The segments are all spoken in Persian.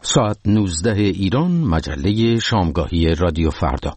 ساعت 19 ایران، مجله شامگاهی رادیو فردا.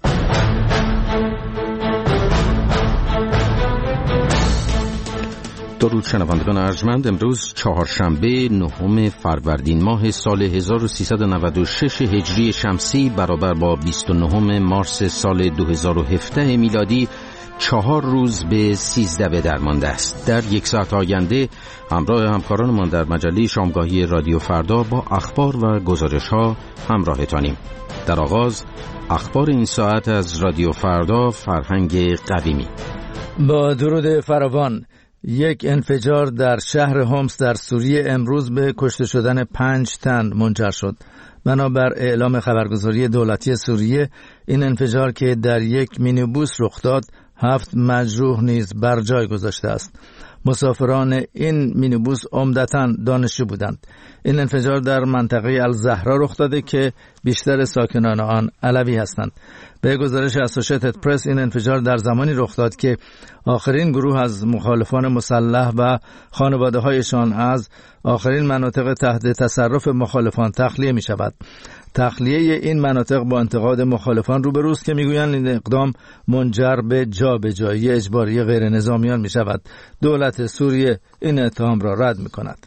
درود شنوندگان ارجمند. امروز چهارشنبه 9 فروردین ماه سال 1396 هجری شمسی برابر با 29 مارس سال 2017 میلادی 4 روز به 13 درمانده است. در یک ساعت آینده همراه همکارانمان در مجله شامگاهی رادیو فردا با اخبار و گزارش‌ها همراهتانیم. در آغاز اخبار این ساعت از رادیو فردا. فرهنگ قویمی. با درود فراوان. یک انفجار در شهر هومس در سوریه امروز به کشته شدن 5 تن منجر شد. بنابر اعلام خبرگزاری دولتی سوریه، این انفجار که در یک مینیبوس رخ داد 7 مجروح نیز بر جای گذاشته است. مسافران این مینیبوس عمدتاً دانشجو بودند. این انفجار در منطقه الزهرا رخ داده که بیشتر ساکنان آن علوی هستند. به گزارش اسوشیتد پرس، این انفجار در زمانی رخ داد که آخرین گروه از مخالفان مسلح و خانواده‌هایشان از آخرین مناطق تحت تصرف مخالفان تخلیه می شود. تخلیه این مناطق با انتقاد مخالفان روبروست که میگویند این اقدام منجر به جابجایی اجباری غیر نظامیان می شود. دولت سوریه این اتهام را رد می کند.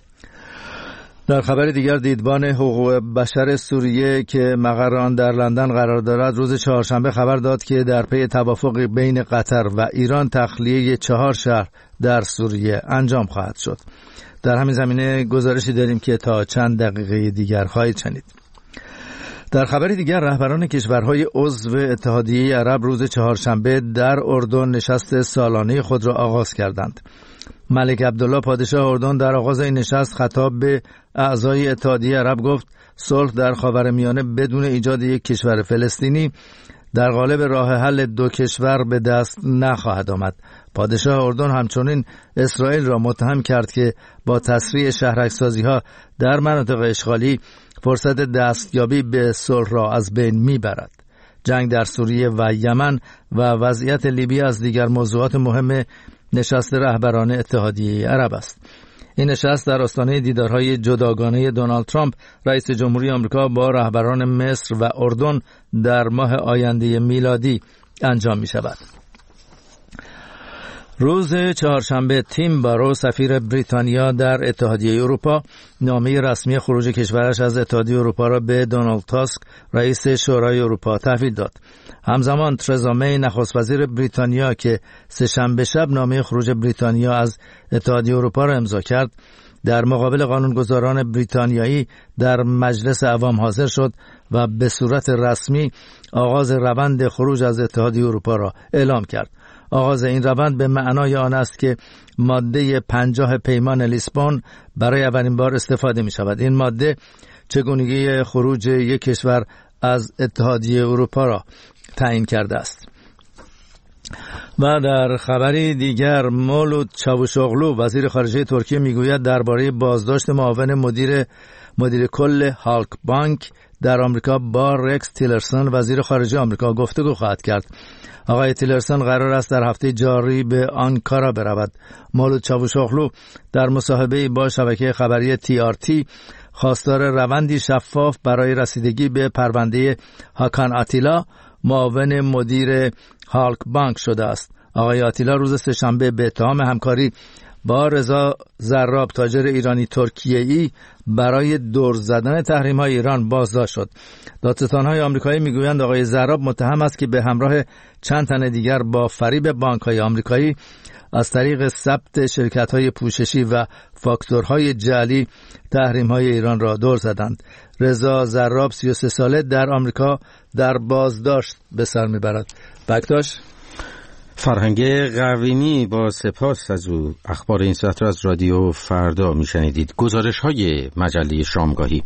در خبر دیگر، دیدبان حقوق بشر سوریه که مقر آن در لندن قرار دارد روز چهارشنبه خبر داد که در پی توافق بین قطر و ایران تخلیه 4 شهر در سوریه انجام خواهد شد. در همین زمینه گزارشی داریم که تا چند دقیقه دیگر خواهید شنید. در خبر دیگر، رهبران کشورهای عضو اتحادیه عرب روز چهارشنبه در اردن نشست سالانه خود را آغاز کردند. ملک عبدالله پادشاه اردن در آغاز این نشست خطاب به اعضای اتحادیه عرب گفت صلح در خاورمیانه بدون ایجاد یک کشور فلسطینی در قالب راه حل 2 کشور به دست نخواهد آمد. پادشاه اردن همچنین اسرائیل را متهم کرد که با تسریع شهرک‌سازی‌ها در مناطق اشغالی فرصت دستیابی به صلح را از بین میبرد. جنگ در سوریه و یمن و وضعیت لیبی از دیگر موضوعات مهم نشست رهبران اتحادیه عرب است. این نشست در آستانه دیدارهای جداگانه دونالد ترامپ رئیس جمهوری آمریکا با رهبران مصر و اردن در ماه آینده میلادی انجام می شود. روز چهارشنبه تیم بارو سفیر بریتانیا در اتحادیه اروپا نامه رسمی خروج کشورش از اتحادیه اروپا را به دونالد تاسک رئیس شورای اروپا تحویل داد. همزمان ترزا می نخست وزیر بریتانیا که سه‌شنبه شب نامه خروج بریتانیا از اتحادیه اروپا را امضا کرد، در مقابل قانونگذاران بریتانیایی در مجلس عوام حاضر شد و به صورت رسمی آغاز روند خروج از اتحادیه اروپا را اعلام کرد. آغاز این روند به معنای آن است که ماده 50 پیمان لیسبون برای اولین بار استفاده می شود. این ماده چگونگی خروج یک کشور از اتحادیه اروپا را تعیین کرده است. و در خبری دیگر، مولود چاوشوغلو وزیر خارجه ترکیه میگوید درباره بازداشت معاون مدیر کل هالک بانک در آمریکا با رکس تیلرسون وزیر خارجه آمریکا گفتگو خواهد کرد. آقای تیلرسون قرار است در هفته جاری به آنکارا برود. مولود چاوشوغلو در مصاحبه‌ای با شبکه خبری TRT خواستار روندی شفاف برای رسیدگی به پرونده هاکان آتیلا معاون مدیر هالک بانک شده است. آقای آتیلا روز سه‌شنبه به اتهام همکاری با رضا زراب تاجر ایرانی ترکیه‌ای برای دور زدن تحریم‌های ایران بازداشت شد. دادستان‌های آمریکایی میگویند آقای زراب متهم است که به همراه چند تن دیگر با فریب بانک‌های آمریکایی از طریق ثبت شرکت‌های پوششی و فاکتورهای جعلی تحریم‌های ایران را دور زدند. رضا زراب 33 ساله در آمریکا در بازداشت به سر میبرد. بکتاش فرهنگ قویمی با سپاس از او. اخبار این ساعت را از رادیو فردا میشنیدید. گزارش های مجله شامگاهی.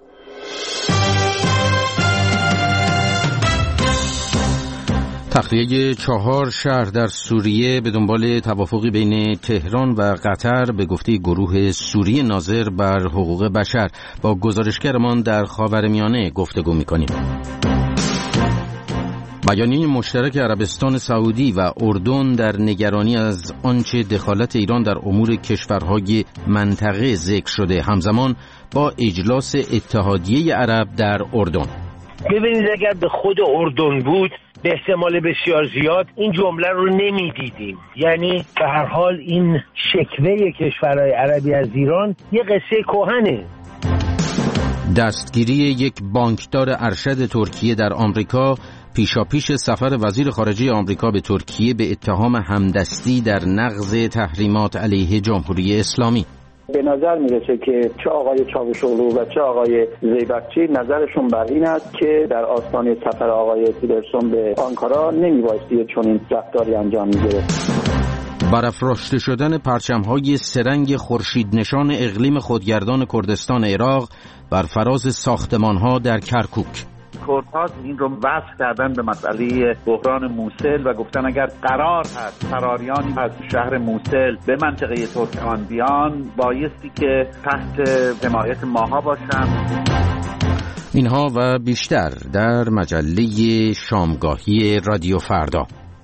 تخلیه 4 شهر در سوریه به دنبال توافقی بین تهران و قطر به گفته گروه سوری ناظر بر حقوق بشر. با گزارشگرمان در خاورمیانه گفتگو می‌کنیم. بیانیه مشترک عربستان سعودی و اردن در نگرانی از آنچه دخالت ایران در امور کشورهای منطقه ذکر شده همزمان با اجلاس اتحادیه عرب در اردن. ببینید اگر به خود اردن بود به احتمال بسیار زیاد این جمله رو نمیدیدیم. یعنی به هر حال این شکوه کشورهای عربی از ایران یه قصه کهنه. دستگیری یک بانکدار ارشد ترکیه در آمریکا پیشاپیش سفر وزیر خارجه آمریکا به ترکیه به اتهام همدستی در نقض تحریمات علیه جمهوری اسلامی. به نظر میرسه که چه آقای چاوشوغلو و چه آقای زیبکچی نظرشون بر این است که در آستانه سفر آقای تیلرسون به آنکارا نمیبایستی چنین رفتاری انجام میگرفت. برافراشته شدن پرچم‌های سرنگ خورشید نشان اقلیم خودگردان کردستان عراق بر فراز ساختمان‌ها در کرکوک. کردها این رو وصل کردن به مسئله بحران موصل و گفتن اگر قرار هست فراریانی از شهر موصل به منطقه ترکمان بیان بایستی که تحت حمایت ماها باشن. اینها و بیشتر در مجله شامگاهی رادیو فردا.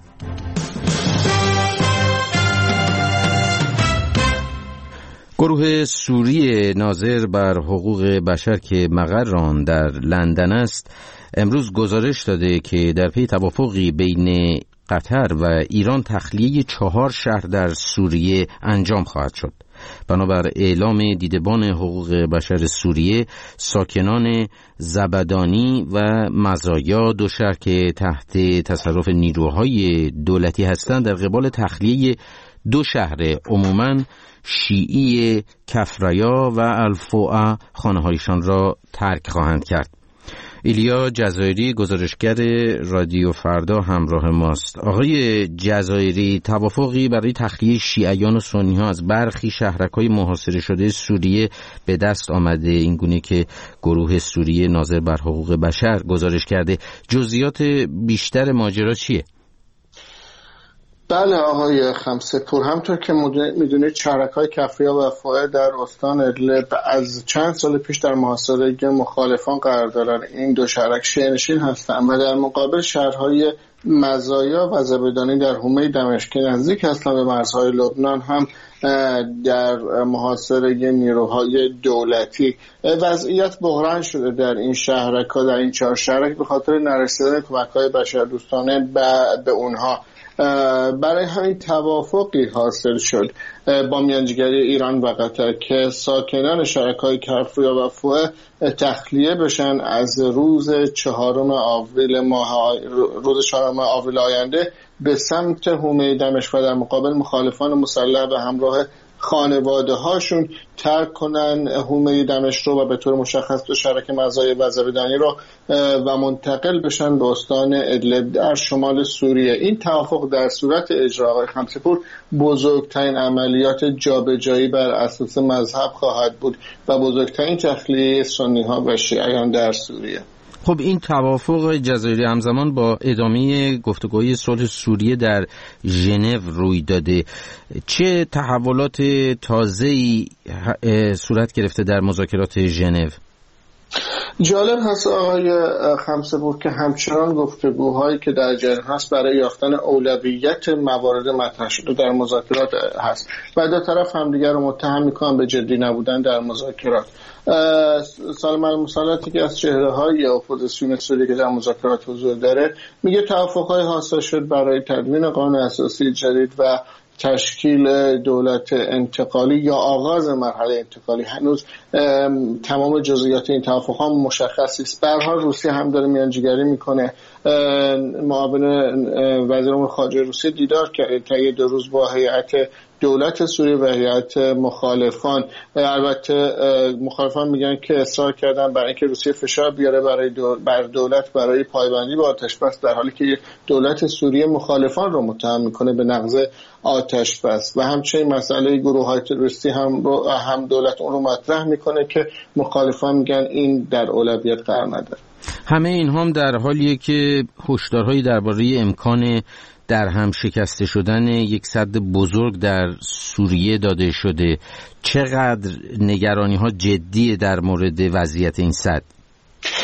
گروه سوری ناظر بر حقوق بشر که مقر آن در لندن است امروز گزارش داده که در پی توافقی بین قطر و ایران تخلیه 4 شهر در سوریه انجام خواهد شد. بنابر اعلام دیدبان حقوق بشر سوریه، ساکنان زبدانی و مزایا 2 شهر که تحت تصرف نیروهای دولتی هستند در قبال تخلیه 2 شهر عموماً شیعی کفریا و الفوعه خانه‌هایشان را ترک خواهند کرد. ایلیا جزایری گزارشگر رادیو فردا همراه ماست. آقای جزایری، توافقی برای تخلیه شیعیان و سنی‌ها از برخی شهرک‌های محاصره شده سوریه به دست آمده، این گونه که گروه سوری ناظر بر حقوق بشر گزارش کرده. جزئیات بیشتر ماجرا چیه؟ بله آقای خمسه‌پور، همطور که میدونید شهرک‌های کفریا و فوعه در استان ادلب از چند سال پیش در محاصره مخالفان قرار دارند. این 2 شهرک شیعه‌نشین هستند و در مقابل شهرهای مزایا و زبدانی در حومه دمشق نزدیک هستند به مرزهای لبنان هم در محاصره نیروهای دولتی. وضعیت بحران شده در این شهرک‌ها، در این 4 شهرک به خاطر نرسیدن کمک‌های بشردوستانه به اونها. برای همین توافقی حاصل شد با میانجیگری ایران و قطر که ساکنان شهرک‌های کفریا و فوعه تخلیه بشن از روز 4 آوریل آینده به سمت حومه دمشق و در مقابل مخالفان مسلح به همراه خانواده هاشون ترک کنن حومه دمشق رو و به طور مشخص 2 شهرک مزایا و زبدانی رو و منتقل بشن به استان ادلب در شمال سوریه. این توافق در صورت اجرا آقای خمسه‌پور بزرگترین عملیات جابجایی بر اساس مذهب خواهد بود و بزرگترین تخلیه سنی‌ها و شیعیان در سوریه. خب این توافق جزایری همزمان با ادامه گفتگوهای صلح سوریه در ژنو روی داده. چه تحولات تازه‌ای صورت گرفته در مذاکرات ژنو؟ جالب هست آقای خمسه‌پور که همچنان گفتگوهایی که در جریان هست برای یافتن اولویت موارد مطرح شده در مذاکرات هست و 2 طرف همدیگر رو متهم میکنن به جدی نبودن در مذاکرات. سالم المصالحاتی که از چهره‌های اپوزیسیون سوریه که در مذاکرات حضور داره میگه توافق‌های حاصل شد برای تدوین قانون اساسی جدید و تشکیل دولت انتقالی یا آغاز مرحله انتقالی. هنوز تمام جزئیات این توافق‌ها مشخص است. به هر حال روسیه هم داره میانجیگری میکنه. معاون وزیر امور خارجه روسیه دیدار کرد طی 2 روز با هیئت دولت سوریه و هیئت مخالفان. البته مخالفان میگن که اصرار کردن برای اینکه روسیه فشار بیاره بر دولت برای پایبندی به آتش بس، در حالی که دولت سوریه مخالفان رو متهم میکنه به نقض آتش بس و همچنین مسئله گروه‌های تروریستی هم دولت اون رو مطرح میکنه که مخالفان میگن این در اولویت قرار نداره. همه این هم در حالیه که هشدارهایی درباره امکان در هم شکسته شدن یک سد بزرگ در سوریه داده شده. چقدر نگرانی ها جدیه در مورد وضعیت این سد؟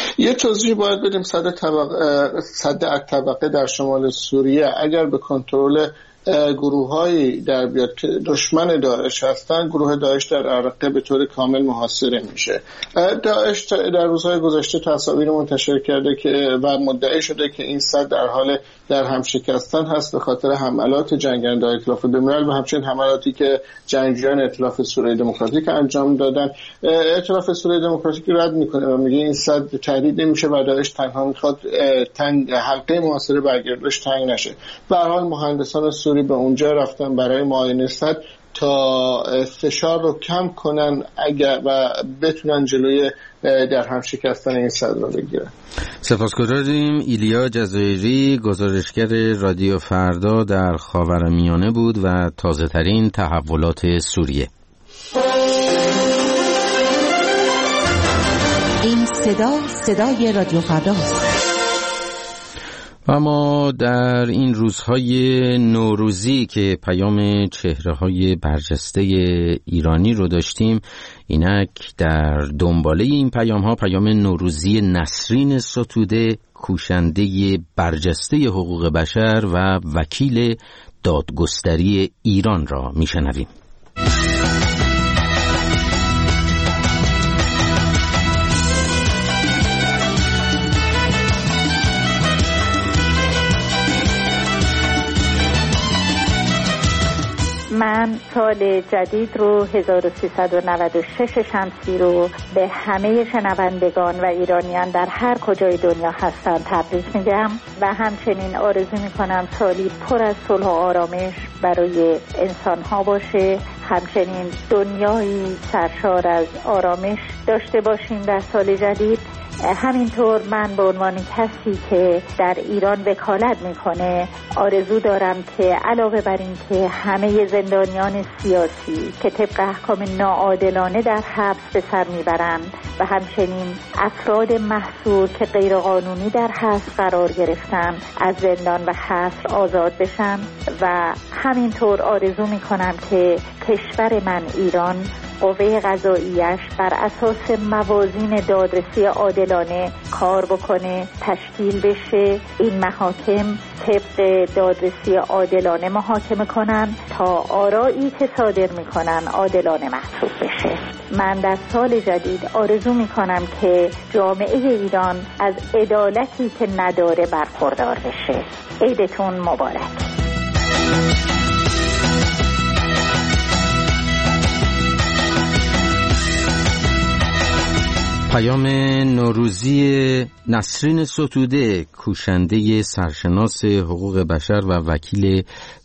یه توضیح باید بدیم. صد الطبقه در شمال سوریه اگر به کنترل گروه‌هایی در بیاد که دشمن داعش هستن، گروه داعش در عراق به طور کامل محاصره میشه. داعش در روزهای گذشته تصاویر منتشر کرده که و مدعی شده که این صد در حال در هم شکستن هست به خاطر حملات جنگنده‌های ائتلاف بین‌الملل و همچنین حملاتی که جنگجویان ائتلاف سوریه دموکراتیک انجام دادن. ائتلاف سوریه دموکراتیک رد میکنه و میگه این صد تهدید نمیشه و داعش تنها میخواد حلقه محاصره برگردش تنگ نشه. به هر حال مهندسان سوری به اونجا رفتن برای معاینه صد تا فشار رو کم کنن اگر و بتونن جلوی در هم شکستن این صد رو بگیرن. سپاسگزاریم. ایلیا جزایری، گزارشگر رادیو فردا در خاورمیانه بود و تازه ترین تحولات سوریه. این صدای رادیو فرداست. اما در این روزهای نوروزی که پیام چهره‌های برجسته ایرانی رو داشتیم، اینک در دنباله این پیام‌ها پیام نوروزی نسرین ستوده، کوشنده برجسته حقوق بشر و وکیل دادگستری ایران را میشنویم. من سال جدید رو 1396 شمسی رو به همه شنوندگان و ایرانیان در هر کجای دنیا هستن تبریک میگم و همچنین آرزو میکنم سالی پر از صلح و آرامش برای انسان‌ها باشه. همچنین دنیایی سرشار از آرامش داشته باشیم در سال جدید. همینطور من به عنوان کسی که در ایران وکالت میکنه آرزو دارم که علاوه بر این که همه زندانیان سیاسی که طبق احکام ناعادلانه در حبس به سر میبرند و همچنین افراد محصور که غیرقانونی در حبس قرار گرفتن از زندان و حبس آزاد بشن و همینطور آرزو میکنم که کشور من ایران قوه قضاییش بر اساس موازین دادرسی عادلانه کار بکنه، تشکیل بشه، این محاکم طبق دادرسی عادلانه محاکمه کنن تا آرایی که صادر میکنن عادلانه محسوب بشه. من در سال جدید آرزو میکنم که جامعه ایران از عدالتی که نداره برخوردار بشه. عیدتون مبارک. پیام نوروزی نسرین ستوده، کوشنده سرشناس حقوق بشر و وکیل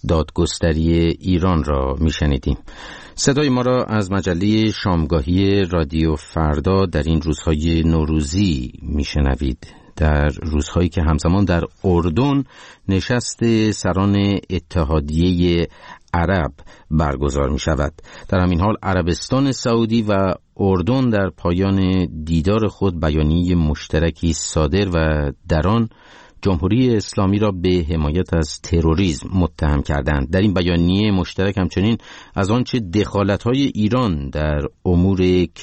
دادگستری ایران را میشنیدیم. صدای ما را از مجله شامگاهی رادیو فردا در این روزهای نوروزی میشنوید، در روزهایی که همزمان در اردن نشست سران اتحادیه عرب برگزار می شود. در همین حال عربستان سعودی و اردن در پایان دیدار خود بیانیه مشترکی صادر و در آن جمهوری اسلامی را به حمایت از تروریسم متهم کردند. در این بیانیه مشترک همچنین از آنچه دخالت‌های ایران در امور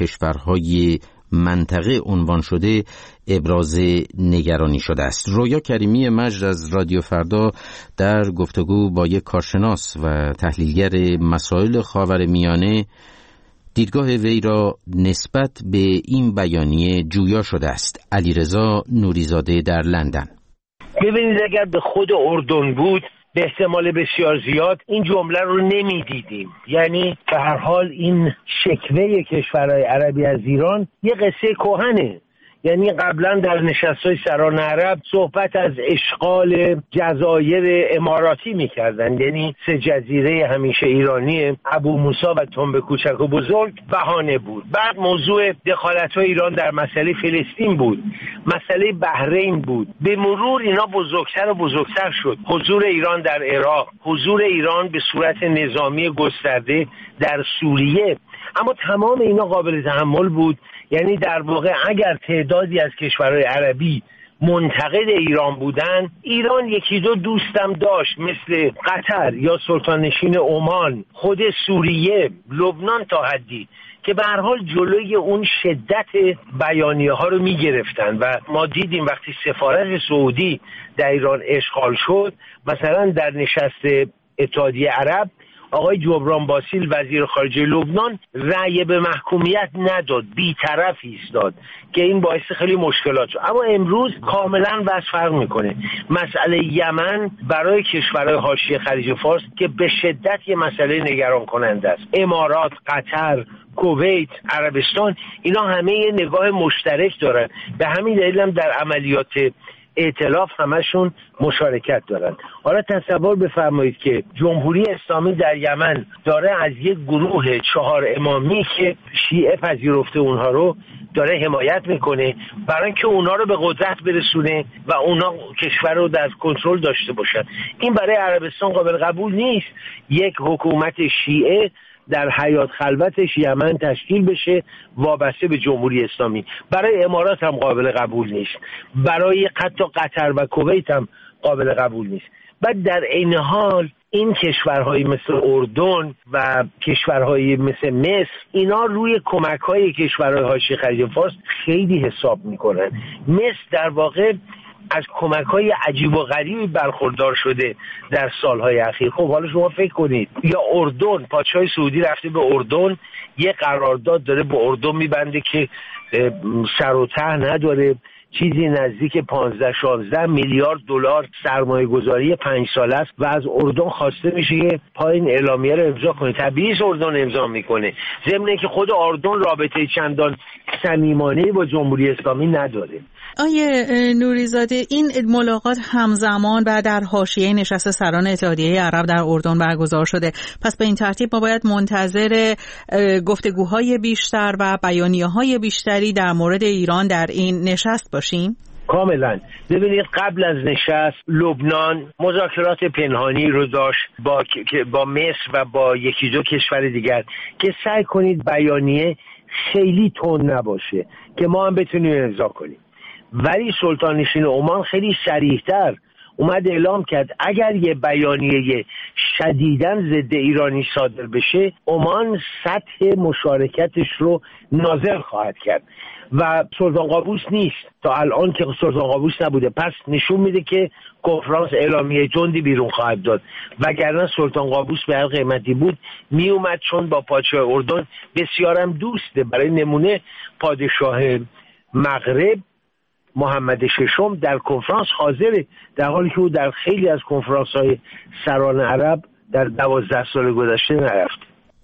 کشورهای منطقه عنوان شده ابراز نگرانی شده است. رویا کریمی مجد از رادیو فردا در گفتگو با یک کارشناس و تحلیلگر مسائل خاورمیانه دیدگاه وی را نسبت به این بیانیه جویا شده است. علیرضا نوریزاده در لندن. ببینید اگر به خود اردن بود به احتمال بسیار زیاد این جمله رو نمیدیدیم. یعنی به هر حال این شکوه کشورهای عربی از ایران یه قصه کهنه. یعنی قبلا در نشست‌های سران عرب صحبت از اشغال جزایر اماراتی می‌کردند، یعنی سه جزیره همیشه ایرانی ابو موسی و تنب کوچک و بزرگ بهانه بود. بعد موضوع دخالت‌های ایران در مسئله فلسطین بود، مسئله بحرین بود. به مرور اینا بزرگتر و بزرگتر شد. حضور ایران در عراق، حضور ایران به صورت نظامی گسترده در سوریه. اما تمام اینا قابل تحمل بود. یعنی در واقع اگر تعدادی از کشورهای عربی منتقد ایران بودن، ایران یکی دو دوستم داشت مثل قطر یا سلطان نشین عمان، خود سوریه، لبنان تا حدی که به هر حال جلوی اون شدت بیانیه ها رو میگرفتن و ما دیدیم وقتی سفارت سعودی در ایران اشغال شد، مثلا در نشست اتحادیه عرب آقای جبران باسیل وزیر خارجه لبنان رأی به محکومیت نداد، بی‌طرف ایستاد که این باعث خیلی مشکلات شد. اما امروز کاملا وضع فرق میکنه. مسئله یمن برای کشورهای حاشیه خلیج فارس که به شدت یه مسئله نگران کننده است، امارات، قطر، کویت، عربستان، اینا همه یه نگاه مشترک دارن، به همین دلیل هم در عملیات ائتلاف همشون مشارکت دارن. حالا تصور بفرمایید که جمهوری اسلامی در یمن داره از یک گروه 4 امامی که شیعه پذیرفته اونها رو داره حمایت میکنه برای اینکه اونها رو به قدرت برسونه و اونها کشور رو در کنترل داشته باشن. این برای عربستان قابل قبول نیست یک حکومت شیعه در حیات خلوتش یمن تشکیل بشه وابسته به جمهوری اسلامی. برای امارات هم قابل قبول نیست، برای حتی قطر و کویت هم قابل قبول نیست. بعد در عین حال این کشورهایی مثل اردن و کشورهایی مثل مصر، اینا روی کمک‌های کشورهای حاشیه خلیج فارس خیلی حساب میکنن. مصر در واقع از کمک‌های عجیب و غریبی برخوردار شده در سالهای اخیر. خب حالا شما فکر کنید، یا اردن، پادشاه سعودی رفته به اردن، یه قرارداد داره با اردن میبنده که سر و ته نداره، چیزی نزدیک 15-16 میلیارد دلار سرمایه گذاری 5 ساله است و از اردن خواسته میشه که پایین اعلامیه رو امضا کنه. طبیعیه اردن امضا میکنه، ضمن اینکه خود اردن رابطه چندان صمیمانه‌ای با جمهوری اسلامی نداره. آیه نوریزاده، این ملاقات همزمان و در حاشیه نشست سران اتحادیه عرب در اردن برگزار شده، پس به این ترتیب ما باید منتظر گفتگوهای بیشتر و بیانیه‌های بیشتری در مورد ایران در این نشست باشیم؟ کاملا. ببینید قبل از نشست لبنان مذاکرات پنهانی رو داشت با مصر و با یکی دو کشور دیگر که سعی کنید بیانیه خیلی تند نباشه که ما هم بتونیم امضا کنیم. ولی سلطان نشین عمان خیلی صریح‌تر اومد اعلام کرد اگر یه بیانیه شدیداً ضد ایرانی صادر بشه، عمان سطح مشارکتش رو نازل خواهد کرد و سلطان قابوس نیست. تا الان که سلطان قابوس نبوده، پس نشون میده که کنفرانس اعلامیه جندی بیرون خواهد داد، وگرنه سلطان قابوس به هر قیمتی بود میومد، چون با پادشاه اردن بسیارم دوسته. برای نمونه پادشاه مغرب محمد ششم در کنفرانس حاضره، در حالی که او در خیلی از کنفرانس‌های سران عرب در 12 سال گذشته نرفت.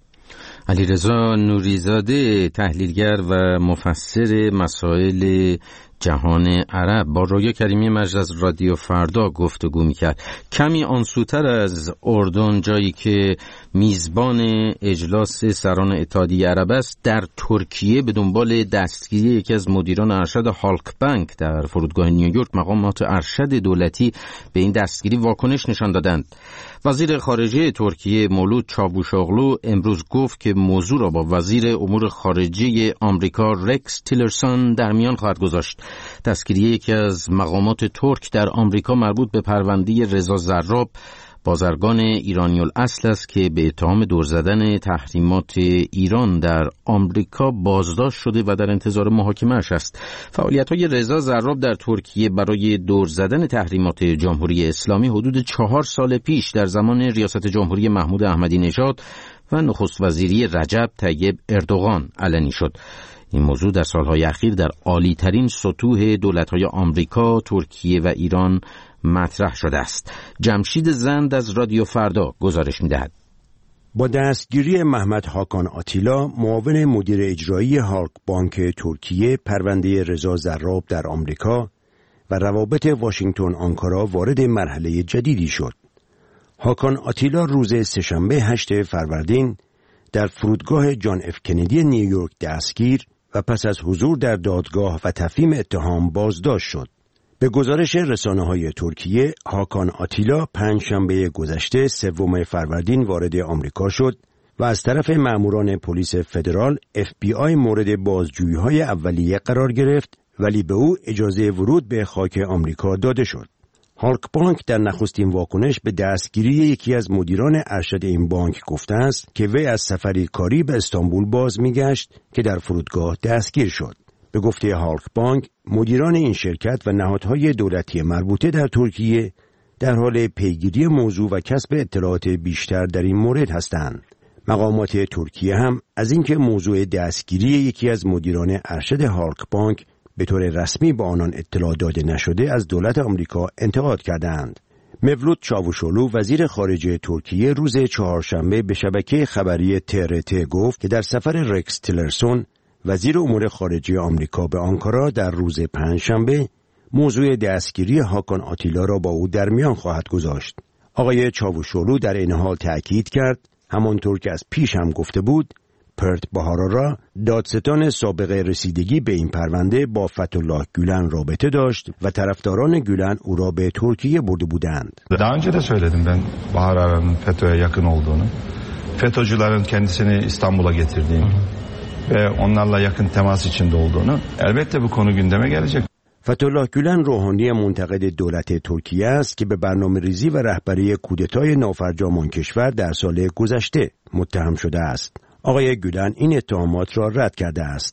علیرضا نوریزاده، تحلیلگر و مفسر مسائل جهان عرب، با رویا کریمی مجد از رادیو فردا گفتگو میکرد. کمی آنسوتر از اردن، جایی که میزبان اجلاس سران اتحادیه عرب است، در ترکیه به دنبال دستگیری یکی از مدیران ارشد هالک بانک در فرودگاه نیویورک، مقامات ارشد دولتی به این دستگیری واکنش نشان دادند. وزیر خارجه ترکیه مولود چاوشاغلو امروز گفت که موضوع را با وزیر امور خارجه آمریکا رکس تیلرسون در میان خواهد گذاشت. دستگیری یکی از مقامات ترک در آمریکا مربوط به پرونده رضا زراب، بازرگان ایرانی الاصل است که به اتهام دور زدن تحریمات ایران در آمریکا بازداشت شده و در انتظار محاکمه‌اش است. فعالیت‌های رضا زراب در ترکیه برای دور زدن تحریمات جمهوری اسلامی حدود 4 سال پیش در زمان ریاست جمهوری محمود احمدی نژاد و نخست وزیری رجب طیب اردوغان علنی شد. این موضوع در سالهای اخیر در عالی‌ترین سطوح دولت‌های آمریکا، ترکیه و ایران مطرح شده است. جمشید زند از رادیو فردا گزارش می‌دهد. با دستگیری محمد هاکان آتیلا، معاون مدیر اجرایی هالک بانک ترکیه، پرونده رضا زراب در آمریکا و روابط واشنگتن آنکارا وارد مرحله جدیدی شد. هاکان آتیلا روز سه‌شنبه 8 فروردین در فرودگاه جان اف کندی نیویورک دستگیر و پس از حضور در دادگاه و تفهیم اتهام بازداشت شد. به گزارش رسانه‌های ترکیه، هاکان آتیلا پنجشنبه گذشته 3 فروردین وارد آمریکا شد و از طرف ماموران پلیس فدرال FBI مورد بازجویی‌های اولیه قرار گرفت، ولی به او اجازه ورود به خاک آمریکا داده شد. هالک بانک در نخستین واکنش به دستگیری یکی از مدیران ارشد این بانک گفته است که وی از سفری کاری به استانبول باز می‌گشت که در فرودگاه دستگیر شد. به گفته هالک بانک، مدیران این شرکت و نهادهای دولتی مربوطه در ترکیه در حال پیگیری موضوع و کسب اطلاعات بیشتر در این مورد هستند. مقامات ترکیه هم از اینکه موضوع دستگیری یکی از مدیران ارشد هالک بانک به طور رسمی به آنان اطلاع داده نشده از دولت آمریکا انتقاد کردند. مevlut چاوشولو وزیر خارجه ترکیه روز چهارشنبه به شبکه خبری TRT گفت که در سفر رکس تیلرسون وزیر امور خارجه آمریکا به آنکارا در روز پنجشنبه موضوع دستگیری هاکان آتیلا را با او در میان خواهد گذاشت. آقای چاوشولو در این حال تأکید کرد همانطور که از پیش هم گفته بود پرت باهارارا دادستان سابق رسیدگی به این پرونده با فتحالله گülен رابطه داشت و طرفداران گülen او را به ترکیه برده بودند. Daha önce de söyledim ben Bahar Arar'ın FETÖ'ye yakın olduğunu. FETÖ'cülerin kendisini İstanbul'a getirdiğini ve onlarla yakın temas içinde olduğunu. Elbette bu konu gündeme gelecek. فتحالله گülen روحانی منتقد دولت ترکیه است که به برنامه‌ریزی و رهبری کودتای نافرجام آن کشور در سال گذشته متهم شده است. آقای گülen این اتهامات را رد کرده است.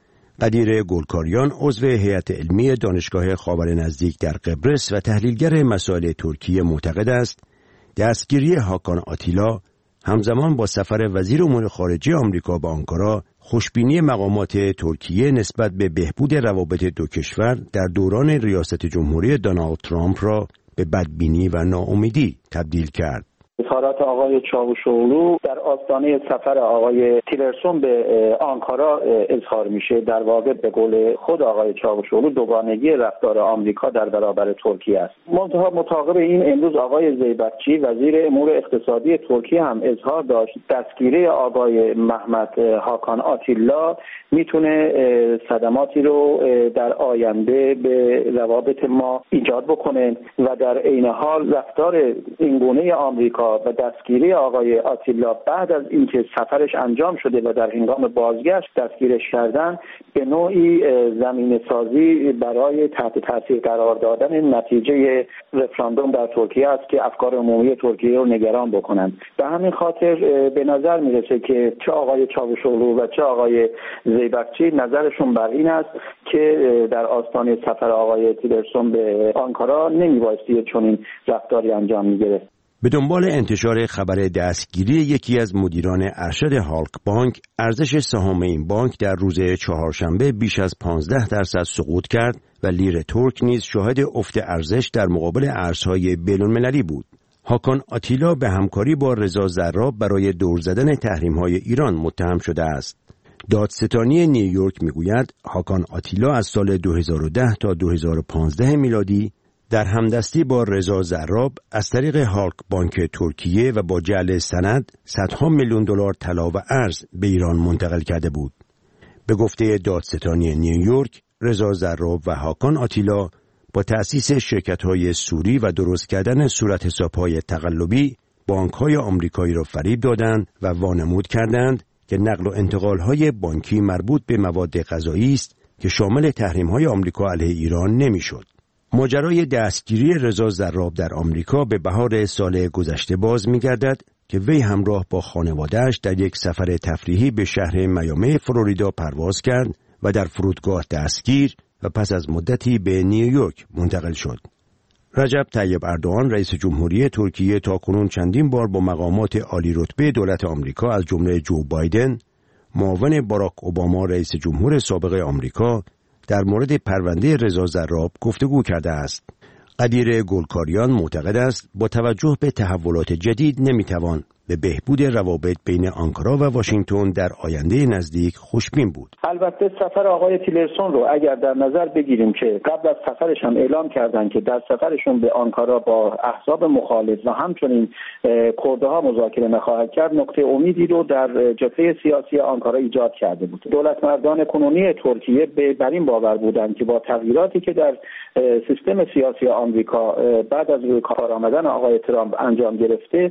قدیر گلکاریان عضو هیئت علمی دانشگاه خاور نزدیک در قبرس و تحلیلگر مسائل ترکیه معتقد است دستگیری هاکان آتیلا همزمان با سفر وزیر امور خارجه آمریکا به آنکارا خوشبینی مقامات ترکیه نسبت به بهبود روابط دو کشور در دوران ریاست جمهوری دونالد ترامپ را به بدبینی و ناامیدی تبدیل کرد. اظهارات آقای چاوشولو در آستانه سفر آقای تیلرسون به آنکارا اظهار میشه. در واقع به قول خود آقای چاوشولو دوگانگی رفتار آمریکا در برابر ترکیه است. مطابق این امروز آقای زیبکچی وزیر امور اقتصادی ترکیه هم اظهار داشت دستگیری آقای محمد هاکان آتیلا میتونه صدماتی رو در آینده به روابط ما ایجاد بکنه و در عین حال رفتار اینگونه آمریکا و دستگیری آقای آتیلا بعد از اینکه سفرش انجام شده و در هنگام بازگشت دستگیرش کردن به نوعی زمینه سازی برای تحت تاثیر قرار دادن نتیجه رفراندوم در ترکیه است که افکار عمومی ترکیه رو نگران بکنند. به همین خاطر به نظر میرسه که چه آقای چاوشولو و چه آقای زیبکچی نظرشون بر این است که در آستانه سفر آقای تیلرسون به آنکارا نمیبایستی چنین رفتاری انجام میگرفت. به دنبال انتشار خبر دستگیری یکی از مدیران ارشد هالک بانک، ارزش سهام این بانک در روز چهارشنبه بیش از 15% سقوط کرد و لیر ترک نیز شاهد افت ارزش در مقابل ارزهای بین‌المللی بود. هاکان آتیلا به همکاری با رضا زراب برای دور زدن تحریم‌های ایران متهم شده است. دادستانی نیویورک میگوید هاکان آتیلا از سال 2010 تا 2015 میلادی در همدستی با رضا زراب از طریق هالک بانک ترکیه و با جعل سند صدها میلیون دلار طلا و ارز به ایران منتقل کرده بود. به گفته دادستانی نیویورک، رضا زراب و هاکان آتیلا با تأسیس شرکت‌های سوری و درست کردن صورت حساب‌های تقلبی بانک‌های آمریکایی را فریب دادند و وانمود کردند که نقل و انتقال‌های بانکی مربوط به مواد غذایی است که شامل تحریم‌های آمریکا علیه ایران نمی‌شد. ماجرای دستگیری رضا زراب در آمریکا به بهار سال گذشته باز می‌گردد که وی همراه با خانواده‌اش در یک سفر تفریحی به شهر میامی فلوریدا پرواز کرد و در فرودگاه دستگیر و پس از مدتی به نیویورک منتقل شد. رجب طیب اردوغان رئیس جمهوری ترکیه تاکنون چندین بار با مقامات عالی رتبه دولت آمریکا از جمله جو بایدن، معاون باراک اوباما رئیس جمهور سابق آمریکا در مورد پرونده رضا زراب گفتگو کرده است. قدیر گلکاریان معتقد است با توجه به تحولات جدید نمیتوان به بهبود روابط بین آنکارا و واشنگتن در آینده نزدیک خوشبین بود. البته سفر آقای تیلرسون رو اگر در نظر بگیریم که قبل از سفرش هم اعلام کردند که در سفرشون به آنکارا با احزاب مخالف و همچنین کردها مذاکره نخواهد کرد، نقطه امیدی رو در جبهه سیاسی آنکارا ایجاد کرده بود. دولت مردان کنونی ترکیه بر این باور بودند که با تغییراتی که در سیستم سیاسی آمریکا بعد از روی کار آمدن آقای ترامپ انجام گرفته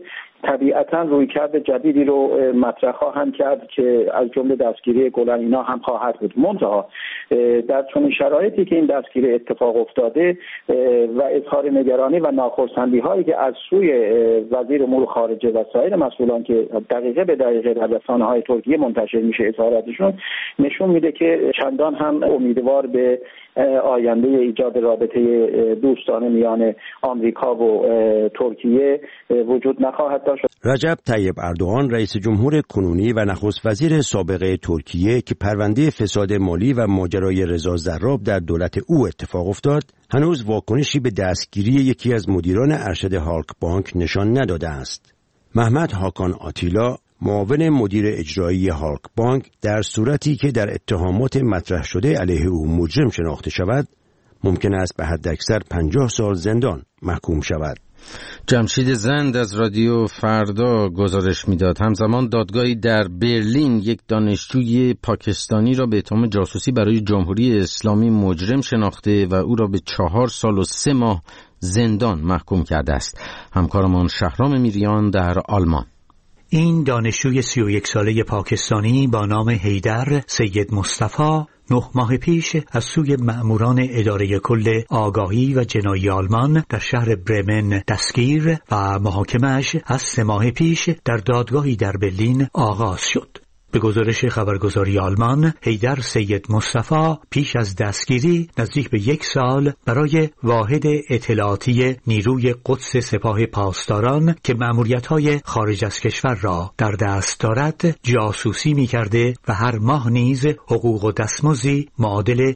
طبیعتا رویکرد جدیدی رو مطرح خواهند کرد که از جمله دستگیری گلن اینا هم خواهد بود. منتها در چنین شرایطی که این دستگیری اتفاق افتاده و اظهار نگرانی و ناخرسندی هایی که از سوی وزیر امور خارجه و سایر مسئولان که دقیقه به دقیقه در رسانه‌های ترکیه منتشر میشه اظهاراتشون نشون میده که چندان هم امیدوار به آینده ایجاد رابطه دوستانه میان آمریکا و ترکیه وجود نخواهد داشت. رجب طیب اردوغان رئیس جمهور کنونی و نخست وزیر سابق ترکیه که پرونده فساد مالی و ماجرای رضا زراب در دولت او اتفاق افتاد، هنوز واکنشی به دستگیری یکی از مدیران ارشد هالک بانک نشان نداده است. محمد هاکان آتیلا، معاون مدیر اجرایی هالک بانک، در صورتی که در اتهامات مطرح شده علیه او مجرم شناخته شود، ممکن است به حداکثر 50 سال زندان محکوم شود. جمشید زند از رادیو فردا گزارش میداد همزمان دادگاهی در برلین یک دانشجوی پاکستانی را به اتهام جاسوسی برای جمهوری اسلامی مجرم شناخته و او را به 4 سال و 3 ماه زندان محکوم کرده است. همکارمان شهرام میریان در آلمان. این دانشجوی 31 ساله پاکستانی با نام حیدر سید مصطفی 9 ماه پیش از سوی مأموران اداره کل آگاهی و جنایی آلمان در شهر برمن دستگیر و محاکمه‌اش از 3 ماه پیش در دادگاهی در برلین آغاز شد. به گزارش خبرگزاری آلمان، حیدر سید مصطفی پیش از دستگیری نزدیک به 1 سال برای واحد اطلاعاتی نیروی قدس سپاه پاسداران که مأموریت‌های خارج از کشور را در دست دارد جاسوسی می‌کرده و هر ماه نیز حقوق و دستمزدی معادل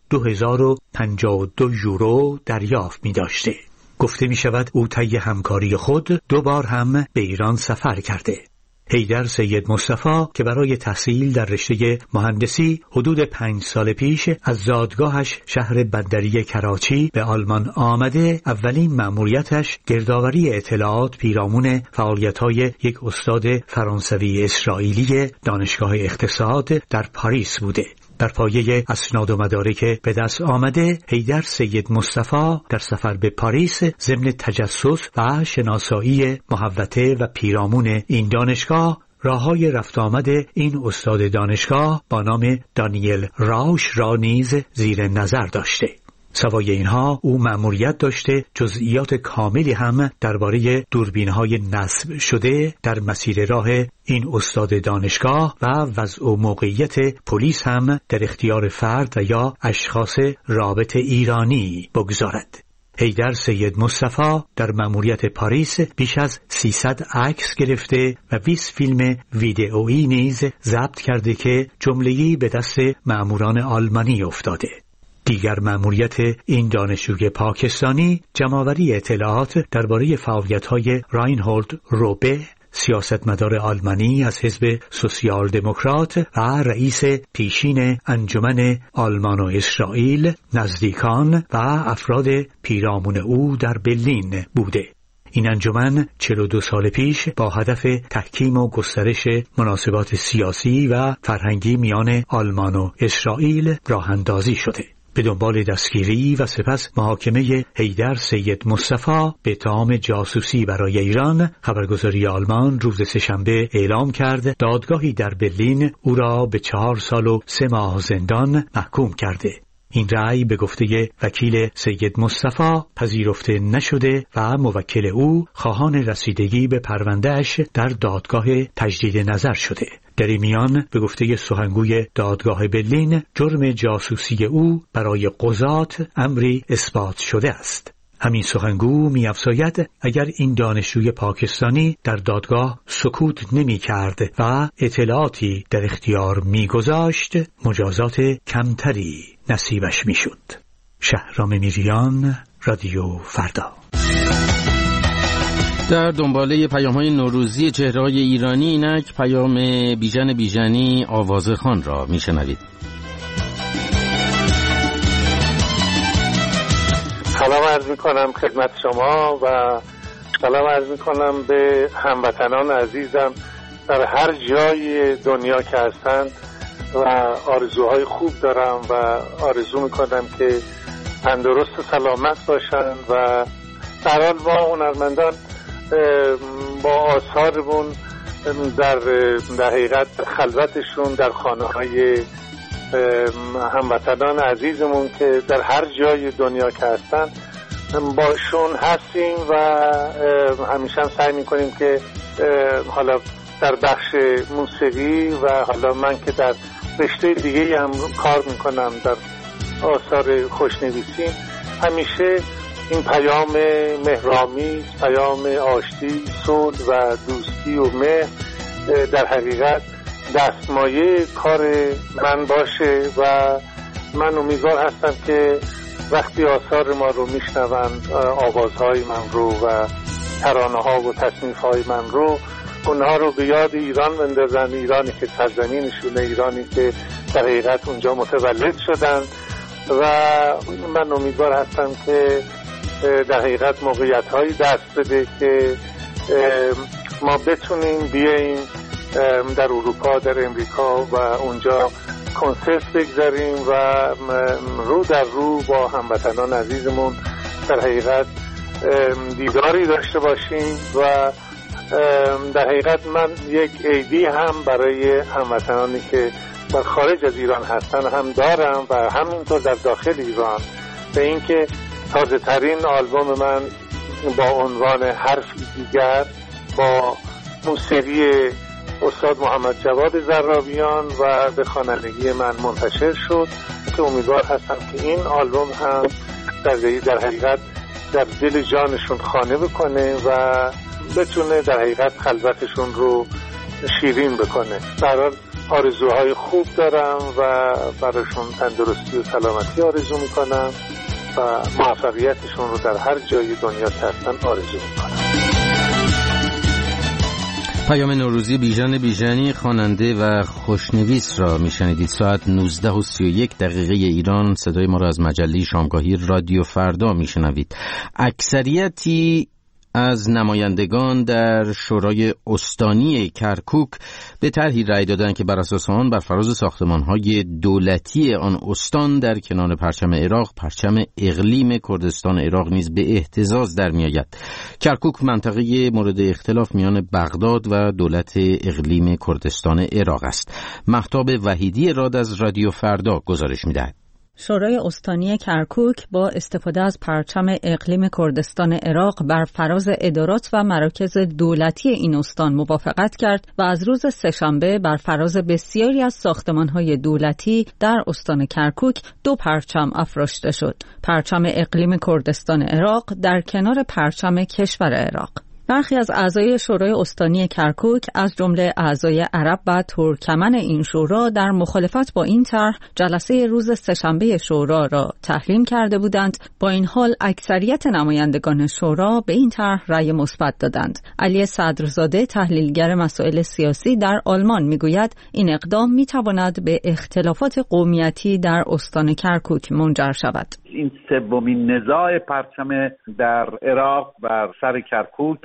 2052 یورو دریافت می‌داشته. گفته می‌شود او طی همکاری خود 2 بار هم به ایران سفر کرده. حیدر سید مصطفی که برای تحصیل در رشته مهندسی حدود 5 سال پیش از زادگاهش شهر بندری کراچی به آلمان آمده، اولین مأموریتش گردآوری اطلاعات پیرامون فعالیت‌های یک استاد فرانسوی اسرائیلی دانشگاه اقتصاد در پاریس بوده. در پایه اسناد و مدارک به دست آمده، حیدر سید مصطفی در سفر به پاریس ضمن تجسس و شناسایی محوطه و پیرامون این دانشگاه راه‌های رفت آمد این استاد دانشگاه با نام دانیل راوش را نیز زیر نظر داشته. سوای اینها او مأموریت داشته جزئیات کاملی هم درباره دوربین‌های نصب شده در مسیر راه این استاد دانشگاه و وضع و موقعیت پلیس هم در اختیار فرد و یا اشخاص رابط ایرانی بگذارد. حیدر سید مصطفی در مأموریت پاریس بیش از 300 عکس گرفته و 20 فیلم ویدئویی نیز ضبط کرده که جمله‌ای به دست مأموران آلمانی افتاده. دیگر مأموریت این دانشجوی پاکستانی جمع‌آوری اطلاعات درباره فعالیت‌های راینهولد روبه، سیاستمدار آلمانی از حزب سوسیال دموکرات و رئیس پیشین انجمن آلمان و اسرائیل، نزدیکان و افراد پیرامون او در برلین بوده. این انجمن 42 سال پیش با هدف تحکیم و گسترش مناسبات سیاسی و فرهنگی میان آلمان و اسرائیل راه اندازی شده. به دنبال دستگیری و سپس محاکمه حیدر سید مصطفی به اتهام جاسوسی برای ایران، خبرگزاری آلمان روز سه‌شنبه اعلام کرد دادگاهی در برلین او را به 4 سال و 3 ماه زندان محکوم کرده. این رأی به گفته وکیل سید مصطفی پذیرفته نشده و موکل او خواهان رسیدگی به پروندهش در دادگاه تجدید نظر شده. در این میان به گفته سخنگوی دادگاه برلین جرم جاسوسی او برای قضات امری اثبات شده است. همین سخنگو می‌افزاید اگر این دانشجوی پاکستانی در دادگاه سکوت نمی‌کرد و اطلاعاتی در اختیار می‌گذاشت مجازات کمتری نصیبش می‌شد. شهرام میریان، رادیو فردا. در دنباله پیام‌های نوروزی چهره‌های ایرانی اینک پیام بیژن بیژنی آوازخوان را می‌شنوید. سلام عرض میکنم خدمت شما و سلام عرض میکنم به هموطنان عزیزم در هر جای دنیا که هستند و آرزوهای خوب دارم و آرزو میکنم که تندرست و سلامت باشند و در حال با هنرمندان با آثارمون در حقیقت خلوتشون در خانه‌های هموطنان عزیزمون که در هر جای دنیا که هستن باشون هستیم و همیشه هم سعی میکنیم که حالا در بخش موسیقی و حالا من که در رشته دیگه هم کار میکنم در آثار خوشنویسی، همیشه این پیام مهرآمیز، پیام آشتی، صلح و دوستی و مهر در حقیقت دستمایه کار من باشه و من امیدوار هستم که وقتی آثار ما رو میشنوند، آوازهای من رو و ترانه ها و تصنیف های من رو، اونها رو به یاد ایران بندازن، ایرانی که سرزمینشونه، ایرانی که در حقیقت اونجا متولد شدن و من امیدوار هستم که در حقیقت موقعیت هایی دست بده که ما بتونیم بیاییم در اروپا، در امریکا و اونجا کنسرت بگذاریم و رو در رو با هموطنان عزیزمون در حقیقت دیداری داشته باشیم و در حقیقت من یک ایدی هم برای هموطنانی که در خارج از ایران هستن هم دارم و همینطور در داخل ایران، به اینکه تازه ترین آلبوم من با عنوان حرفی دیگر با موسیقی استاد محمد جواد زرابیان و به خوانندگی من منتشر شد که امیدوار هستم که این آلبوم هم در حقیقت در دل جانشون خانه بکنه و بتونه در حقیقت خلوتشون رو شیرین بکنه. برای آرزوهای خوب دارم و براشون تندرستی و سلامتی آرزو میکنم و موفقیتشون رو در هر جای دنیا که هستن آرزو میکنم. پیام نوروزی بیژن خواننده و خوشنویس را میشنیدید. ساعت 19:31 ایران. صدای ما را از مجله شامگاهی رادیو فردا میشنوید. اکثریتی از نمایندگان در شورای استانی کرکوک به طرحی رأی دادند که بر اساس آن بر فراز ساختمان‌های دولتی آن استان در کنار پرچم عراق، پرچم اقلیم کردستان عراق نیز به اهتزاز در می‌آید. کرکوک منطقه مورد اختلاف میان بغداد و دولت اقلیم کردستان عراق است. مهتاب وحیدی راد از رادیو فردا گزارش می‌دهد. شورای استانی کرکوک با استفاده از پرچم اقلیم کردستان عراق بر فراز ادارات و مراکز دولتی این استان موافقت کرد و از روز سه‌شنبه بر فراز بسیاری از ساختمان‌های دولتی در استان کرکوک 2 پرچم افراشته شد. پرچم اقلیم کردستان عراق در کنار پرچم کشور عراق. برخی از اعضای شورای استانی کرکوک از جمله اعضای عرب و ترکمن این شورا در مخالفت با این طرح جلسه روز سه‌شنبه شورا را تحریم کرده بودند. با این حال اکثریت نمایندگان شورا به این طرح رأی مثبت دادند. علی صدرزاده تحلیلگر مسائل سیاسی در آلمان میگوید این اقدام میتواند به اختلافات قومیتی در استان کرکوک منجر شود. این سومین نزاع پرچم در عراق بر سر کرکوک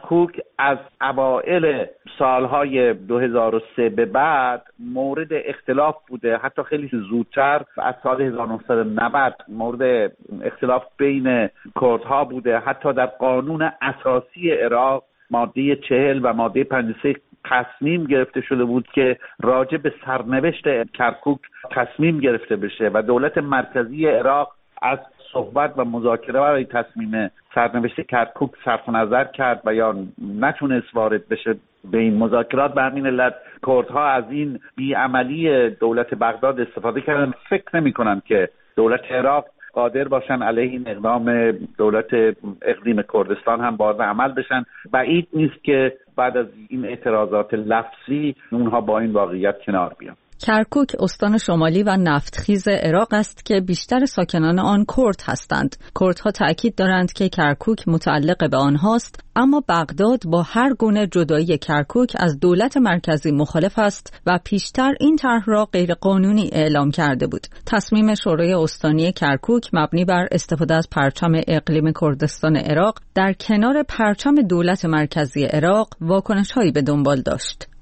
از اوائل سالهای 2003 به بعد مورد اختلاف بوده. حتی خیلی زودتر از سال 1990 مورد اختلاف بین کردها بوده. حتی در قانون اساسی عراق ماده 40 و ماده 53 تصمیم گرفته شده بود که راجع به سرنوشت کرکوک تصمیم گرفته بشه و دولت مرکزی عراق از صحبت و مذاکره برای تصمیم سرنوشت کرکوک صرف نظر کرد و یا نتونست وارد بشه به این مذاکرات. به همین علت کردها از این بیعملی دولت بغداد استفاده کردن. فکر نمی کنم که دولت عراق قادر باشن علیه این اقدام دولت اقلیم کردستان هم وارد عمل بشن. بعید نیست که بعد از این اعتراضات لفظی اونها با این واقعیت کنار بیان. کرکوک استان شمالی و نفتخیز عراق است که بیشتر ساکنان آن کرد هستند. کردها تأکید دارند که کرکوک متعلق به آنهاست، اما بغداد با هر گونه جدایی کرکوک از دولت مرکزی مخالف است و پیشتر این طرح را غیرقانونی اعلام کرده بود. تصمیم شورای استانی کرکوک مبنی بر استفاده از پرچم اقلیم کردستان عراق در کنار پرچم دولت مرکزی عراق واکنش‌هایی به دنبال داشت.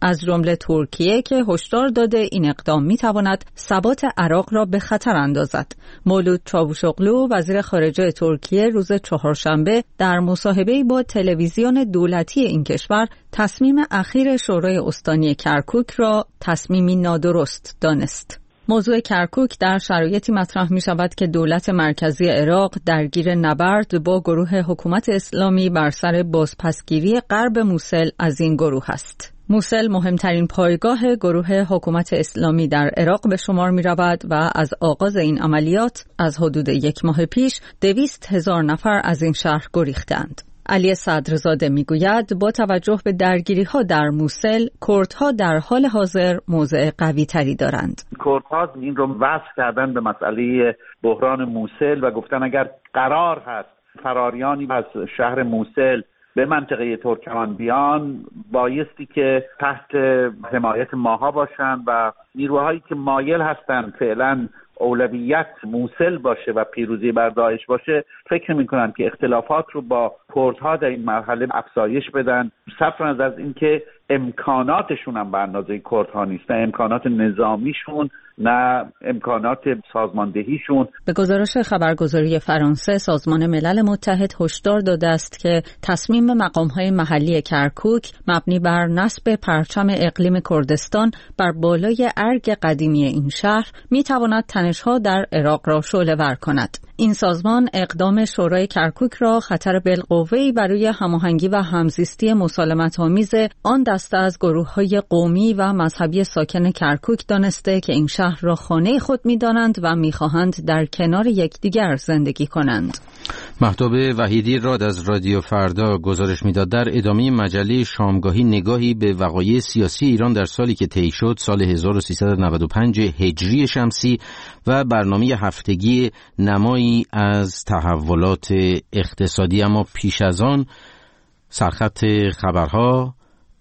از جمله ترکیه که هشدار داده این اقدام میتواند ثبات عراق را به خطر اندازد. مولود چاوشوغلو وزیر خارجه ترکیه روز چهارشنبه در مصاحبه‌ای با تلویزیون دولتی این کشور تصمیم اخیر شورای استانی کرکوک را تصمیمی نادرست دانست. موضوع کرکوک در شرایطی مطرح می شود که دولت مرکزی عراق درگیر نبرد با گروه حکومت اسلامی بر سر بازپسگیری غرب موسل از این گروه است. موسل مهمترین پایگاه گروه حکومت اسلامی در عراق به شمار می رود و از آغاز این عملیات از حدود 1 ماه پیش 200,000 نفر از این شهر گریختند. علی صدرزاده میگوید با توجه به درگیری‌ها در موسل، کردها در حال حاضر موضع قوی تری دارند. کردها این رو وصل کردن به مسئله بحران موسل و گفتن اگر قرار هست فراریانی از شهر موسل به منطقه ترکمن بیان بایستی که تحت حمایت ماها باشند و نیروهایی که مایل هستند فعلا اولویت موسل باشه و پیروزی بر داعش باشه فکر میکنن که اختلافات رو با کردها در این مرحله افزایش بدن، صرف نظر از اینکه امکاناتشون هم به اندازه کردها نیست، نه امکانات نظامیشون نه امکانات سازماندهیشون. به گزارش خبرگزاری فرانسه سازمان ملل متحد هشدار داده است که تصمیم مقام‌های محلی کرکوک مبنی بر نصب پرچم اقلیم کردستان بر بالای ارگ قدیمی این شهر می‌تواند تنش‌ها در عراق را شعله‌ور کند. این سازمان اقدام شورای کرکوک را خطر بالقوه‌ای برای هماهنگی و همزیستی مسالمت‌آمیز آن دسته از گروه‌های قومی و مذهبی ساکن کرکوک دانسته که این شهر را خانه خود می‌دانند و می‌خواهند در کنار یکدیگر زندگی کنند. مهتاب وحیدی راد از رادیو فردا گزارش می‌داد در ادامه مجله شامگاهی نگاهی به وقایع سیاسی ایران در سالی که طی شد، سال 1395 هجری شمسی و برنامه هفتگی نمایی از تحولات اقتصادی. اما پیش از آن سرخط خبرها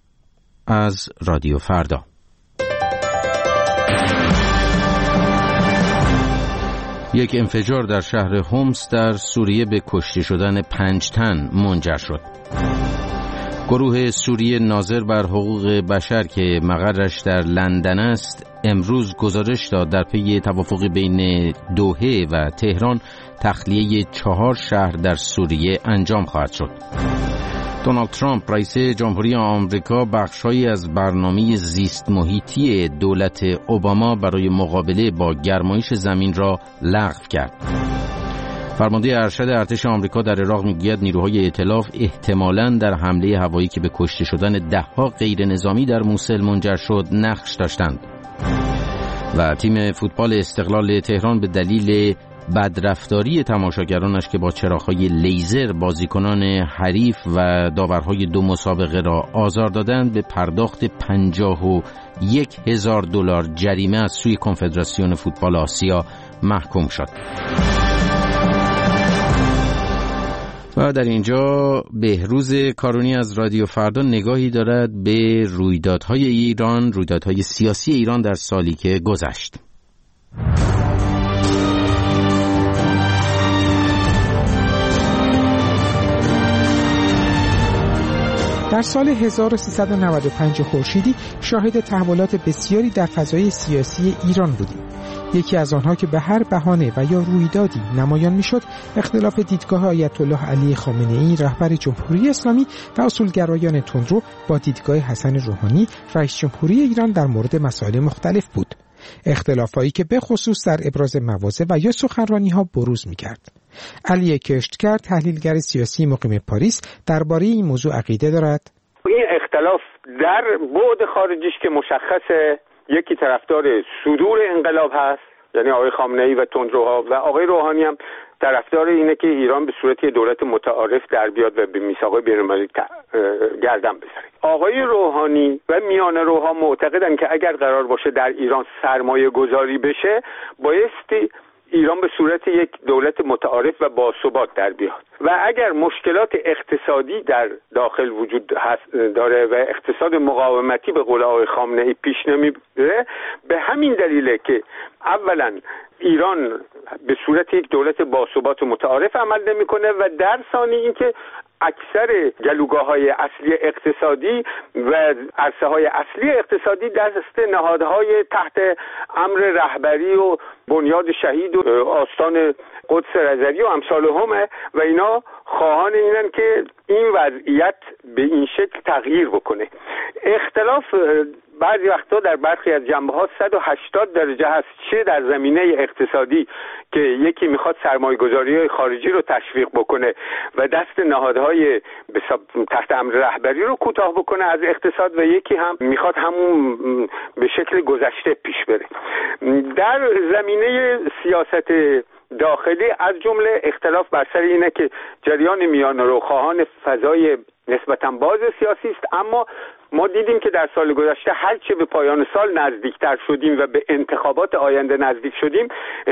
از رادیو فردا. یک انفجار در شهر هومس در سوریه به کشته شدن 5 تن منجر شد. گروه سوریه ناظر بر حقوق بشر که مقرش در لندن است امروز گزارش داد در پی توافق بین دوحه و تهران تخلیه 4 شهر در سوریه انجام خواهد شد. دونالد ترامپ رئیس جمهوری آمریکا بخش‌هایی از برنامه زیست محیطی دولت اوباما برای مقابله با گرمایش زمین را لغو کرد. فرمانده ارشد ارتش آمریکا در عراق میگوید نیروهای ائتلاف احتمالاً در حمله هوایی که به کشته شدن 10 غیر نظامی در موسل منجر شد نقش داشتند. و تیم فوتبال استقلال تهران به دلیل بدرفتاری تماشاگرانش که با چراغ‌های لیزر بازیکنان حریف و داورهای 2 مسابقه را آزار دادند به پرداخت $51,000 جریمه از سوی کنفدراسیون فوتبال آسیا محکوم شد. و در اینجا بهروز کارونی از رادیو فردا نگاهی دارد به رویدادهای ایران، رویدادهای سیاسی ایران در سالی که گذشت. در سال 1395 خورشیدی شاهد تحولات بسیاری در فضای سیاسی ایران بودیم. یکی از آنها که به هر بهانه و یا رویدادی نمایان میشد اختلاف دیدگاه آیت الله علی خامنه‌ای رهبر جمهوری اسلامی و اصولگرایان تندرو با دیدگاه حسن روحانی رئیس جمهوری ایران در مورد مسائل مختلف بود. اختلافایی که به خصوص در ابراز مواضع و یا سخنرانی‌ها بروز می‌کرد. علی کشتگر تحلیلگر سیاسی مقیم پاریس درباره این موضوع عقیده دارد. این اختلاف در بعد خارجیش که مشخصه، یکی طرفدار صدور انقلاب هست، یعنی آقای خامنه‌ای و تندروها، و آقای روحانی هم طرفدار اینه که ایران به صورت دولت متعارف در بیاد و به میثاق‌های بین‌المللی گردن بزنه. آقای روحانی و میان روها معتقدن که اگر قرار باشه در ایران سرمایه گذاری بشه بایستی ایران به صورت یک دولت متعارف و باثبات در بیاد و اگر مشکلات اقتصادی در داخل وجود داره و اقتصاد مقاومتی به قول آقای خامنه‌ای پیش نمیره، به همین دلیله که اولا ایران به صورت یک دولت باثبات و متعارف عمل نمیکنه و در ثانی اینکه اکثر گلوگاه‌های اصلی اقتصادی و عرصه‌های اصلی اقتصادی دست نهادهای تحت امر رهبری و بنیاد شهید و آستان قدس رضوی و امثال همه و اینا خواهان اینن که این وضعیت به این شکل تغییر بکنه. اختلاف بعضی وقتا در برخی از جنبه‌ها 180 درجه هست، چه در زمینه اقتصادی که یکی میخواد سرمایه‌گذاری‌های خارجی رو تشویق بکنه و دست نهادهای تحت امر رهبری رو کوتاه بکنه از اقتصاد و یکی هم میخواد همون به شکل گذشته پیش بره. در زمینه سیاست داخلی از جمله اختلاف بر سر اینه که جریان میانه خواهان فضای نسبتاً باز سیاسی است، اما ما دیدیم که در سال گذشته هرچه به پایان سال نزدیکتر شدیم و به انتخابات آینده نزدیک شدیم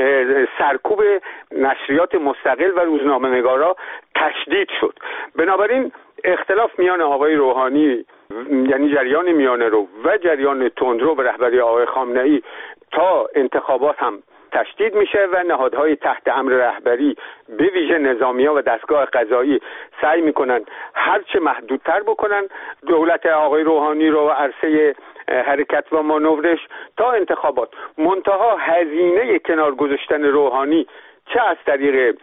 سرکوب نشریات مستقل و روزنامه‌نگارا تشدید شد. بنابراین اختلاف میان آقای روحانی یعنی جریان میانه رو و جریان تندرو به رهبری آقای خامنه‌ای تا انتخابات هم تشدید میشه و نهادهای تحت امر رهبری به ویژه نظامی‌ها و دستگاه قضایی سعی میکنن هرچه محدودتر بکنن دولت آقای روحانی رو عرصه حرکت و مانورش تا انتخابات. منتها هزینه کنار گذاشتن روحانی چه از طریق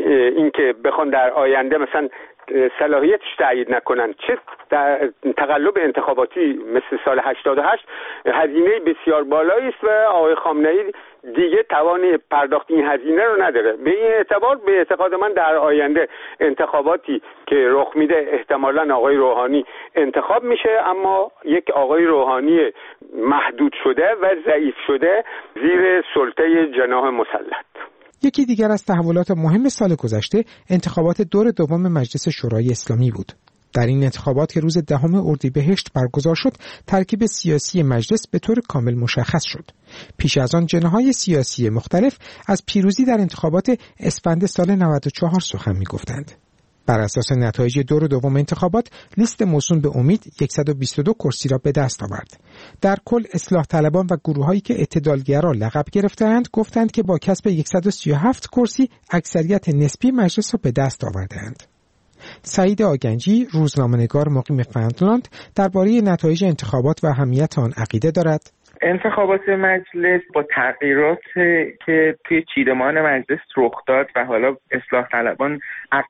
اینکه بخوان در آینده مثلا صلاحیتش تایید نکنن، چه تقلب انتخاباتی مثل سال 88 هزینه بسیار بالایی است و آقای خامنه‌ای دیگه توان پرداخت این هزینه رو نداره. به این اعتبار به اعتقاد من در آینده انتخاباتی که رخ میده احتمالاً آقای روحانی انتخاب میشه، اما یک آقای روحانی محدود شده و ضعیف شده زیر سلطه جناح مسلط. یکی دیگر از تحولات مهم سال گذشته انتخابات دور دوم مجلس شورای اسلامی بود. در این انتخابات که روز 10 اردیبهشت برگزار شد، ترکیب سیاسی مجلس به طور کامل مشخص شد. پیش از آن جناح‌های سیاسی مختلف از پیروزی در انتخابات اسفند سال 94 سخن می‌گفتند. بر اساس نتایج دور دوم انتخابات، لیست موسوم به امید 122 کرسی را به دست آورد. در کل اصلاح طلبان و گروه‌هایی که اعتدالگرا لقب گرفتند گفتند که با کسب 137 کرسی اکثریت نسبی مجلس را به دست آوردند. سعید آگنجی، روزنامه‌نگار مقیم فنلاند، درباره نتایج انتخابات و اهمیت آن عقیده دارد. انتخابات مجلس با تغییرات که توی چیدمان مجلس رخ داد و حالا اصلاح طلبان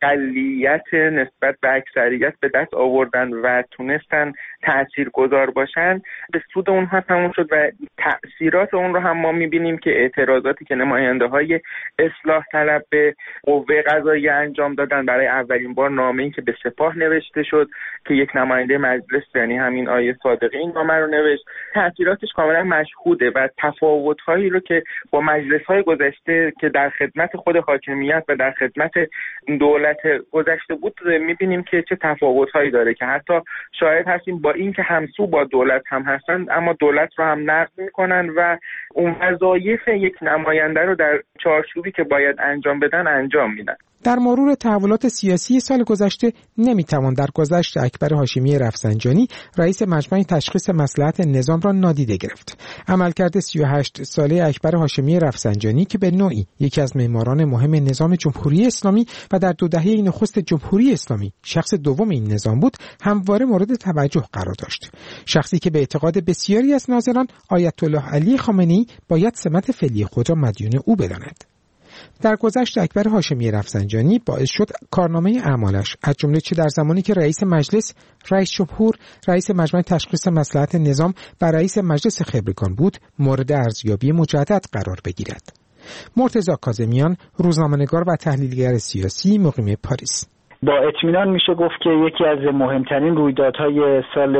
اقلیت نسبت به اکثریت به دست آوردن و تونستن تاثیرگذار باشن، به سود اونها تموم شد و تأثیرات اون رو هم ما میبینیم که اعتراضاتی که نماینده‌های اصلاح طلب به قوه قضاییه انجام دادن، برای اولین بار نامه‌ای که به سپاه نوشته شد که یک نماینده مجلس یعنی همین آیه صادقی این نامه رو نوشت، تأثیراتش کاملا مشهوده و تفاوت‌هایی رو که با مجلس‌های گذشته که در خدمت خود حاکمیت و در خدمت دولت گذشته بود می‌بینیم که چه تفاوت‌هایی داره که حتی شاید هستیم با این که همسو با دولت هم هستند اما دولت رو هم نقد می‌کنن و اون وظایف یک نماینده رو در چارچوبی که باید انجام بدن انجام میدن. در مرور تحولات سیاسی سال گذشته نمیتوان در گذشت اکبر هاشمی رفسنجانی رئیس مجمع تشخیص مصلحت نظام را نادیده گرفت. عملکرد 38 ساله اکبر هاشمی رفسنجانی که به نوعی یکی از معماران مهم نظام جمهوری اسلامی و در 2 دهه نخست جمهوری اسلامی شخص دوم این نظام بود، همواره مورد توجه قرار داشت. شخصی که به اعتقاد بسیاری از ناظران آیت الله علی خامنه‌ای باید سمت فعلی خود را مدیون او بداند. در گذشت اکبر هاشمی رفسنجانی باعث شد کارنامه اعمالش از جمله چه در زمانی که رئیس مجلس، رئیس جمهور، رئیس مجمع تشخیص مصلحت نظام و رئیس مجلس خبرگان بود مورد ارزیابی مجدد قرار بگیرد. مرتضی کاظمیان، روزنامه‌نگار و تحلیلگر سیاسی مقیم پاریس: با اطمینان میشه گفت که یکی از مهمترین رویدادهای سال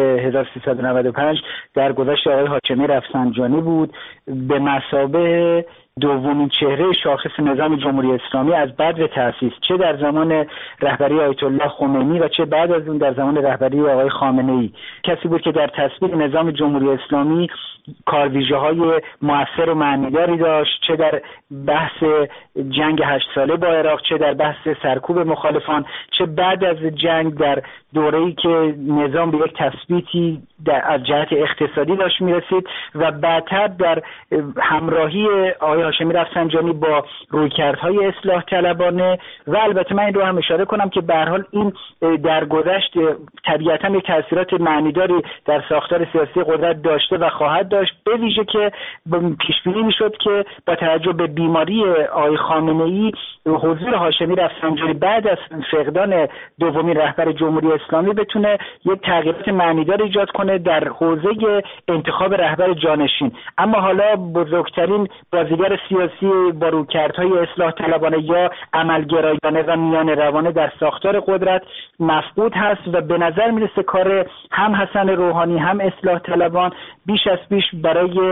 1395 در گذشت آقای هاشمی رفسنجانی بود، به مثابه دومین چهره شاخص نظام جمهوری اسلامی از بدو تأسیس، چه در زمان رهبری آیت الله خمینی و چه بعد از اون در زمان رهبری آقای خامنه‌ای. کسی بود که در تثبیت نظام جمهوری اسلامی کارویژه‌های مؤثر و معنیداری داشت، چه در بحث جنگ 8 ساله با عراق، چه در بحث سرکوب مخالفان، چه بعد از جنگ در دوره‌ای که نظام به یک تثبیتی از جهت اقتصادی داشت میرسید و بعدتر در همراهی آقای هاشمی رفسنجانی با رویکردهای اصلاح طلبانه و البته من این رو هم اشاره کنم که به هر حال این در گذشت طبیعتاً یک تاثیرات معنیداری در ساختار سیاسی قدرت داشته و خواهد داشت، به ویژه که پیش بینی میشد که با توجه به بیماری آقای خامنه‌ای حضور هاشمی رفسنجانی بعد از فقدان دومین رهبر جمهوری اسلامی بتونه یک تغییرات معنیدار ایجاد کنه در حوزه انتخاب رهبر جانشین. اما حالا بزرگترین بازیگر سیاسی با رویکردهای اصلاح طلبانه یا عملگرایانه و میان روانه در ساختار قدرت مفقود هست و به نظر میرسه کار هم حسن روحانی هم اصلاح طلبان بیش از پیش برای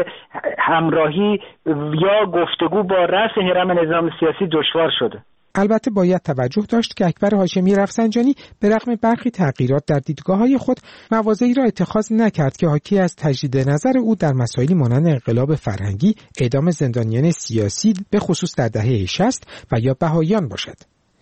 همراهی یا گفتگو با رأس هرم نظام سیاسی دشوار شده. البته باید توجه داشت که اکبر هاشمی رفسنجانی به رغم برخی تغییرات در دیدگاه‌های خود مواضعی را اتخاذ نکرد که حاکی از تجدید نظر او در مسائلی مانند انقلاب فرهنگی، اعدام زندانیان سیاسی به خصوص در دهه 60 و یا بهائیان باشد.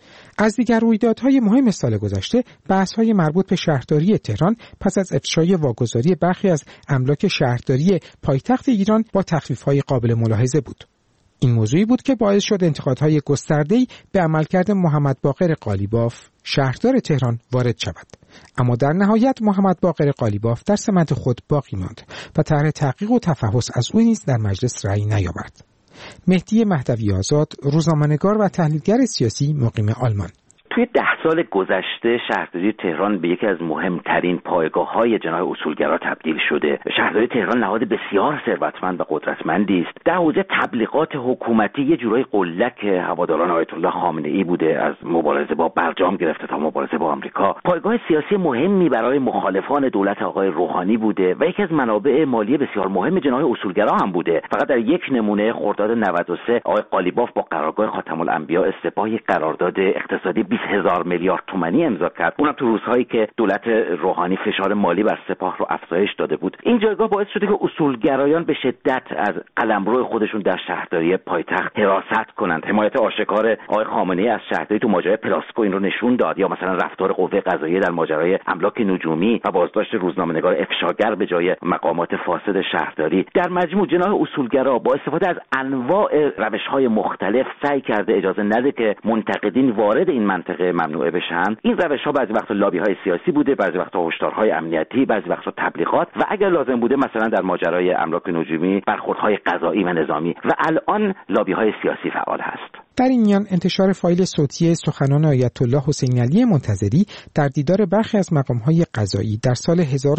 از دیگر رویدادهای مهم سال گذشته بحث‌های مربوط به شهرداری تهران پس از افشای واگذاری برخی از املاک شهرداری پایتخت ایران با تخفیف‌های قابل ملاحظه بود. این موضوعی بود که باعث شد انتقادهای گسترده‌ای به عملکرد محمد باقر قالیباف شهردار تهران وارد شود. اما در نهایت محمد باقر قالیباف در سمت خود باقی ماند و طرح تحقیق و تفحص از او نیز در مجلس رأی نیاورد. مهدی مهدوی آزاد، روزنامه‌نگار و تحلیلگر سیاسی مقیم آلمان: توی 10 سال گذشته شهرداری تهران به یکی از مهمترین پایگاه‌های جناح اصولگرا تبدیل شده. شهرداری تهران نهاد بسیار ثروتمند و قدرتمندی است. در حوزه تبلیغات حکومتی یه جورای قله‌ک هواداران آیت الله خامنه‌ای بوده، از مبارزه با برجام گرفته تا مبارزه با آمریکا. پایگاه سیاسی مهمی برای مخالفان دولت آقای روحانی بوده و یکی از منابع مالی بسیار مهم جناح اصولگرا هم بوده. فقط در یک نمونه خرداد 93 آقای قالیباف با قرارگاه خاتم الانبیاء سپاه قرارداد اقتصادی 20,000 میلیارد تومانی امضا کرد، اونم تو روزهایی که دولت روحانی فشار مالی بر سپاه رو افزایش داده بود. این جایگاه باعث شده که اصولگرایان به شدت از قلمرو خودشون در شهرداری پایتخت حراست کنند. حمایت آشکار آقای خامنه‌ای از شهرداری تو ماجرای پلاسکو این رو نشون داد، یا مثلا رفتار قوه قضاییه در ماجرای املاک نجومی و بازداشت روزنامه‌نگار افشاگر به جای مقامات فاسد شهرداری. در مجموع جناح اصولگرا با استفاده از انواع روش‌های مختلف سعی کرده اجازه نده که منتقدین وارد این منطقه ممنوعه بشن. این روش‌ها بعضی وقتا لابی‌های سیاسی بوده، بعضی وقتا هشدارهای امنیتی، بعضی وقتا تبلیغات و اگر لازم بوده مثلا در ماجرای املاک نجومی برخوردهای قضایی و نظامی و الان لابی‌های سیاسی فعال هست. در این میان انتشار فایل صوتی سخنان آیت الله حسین علی منتظری در دیدار برخی از مقام‌های قضایی در سال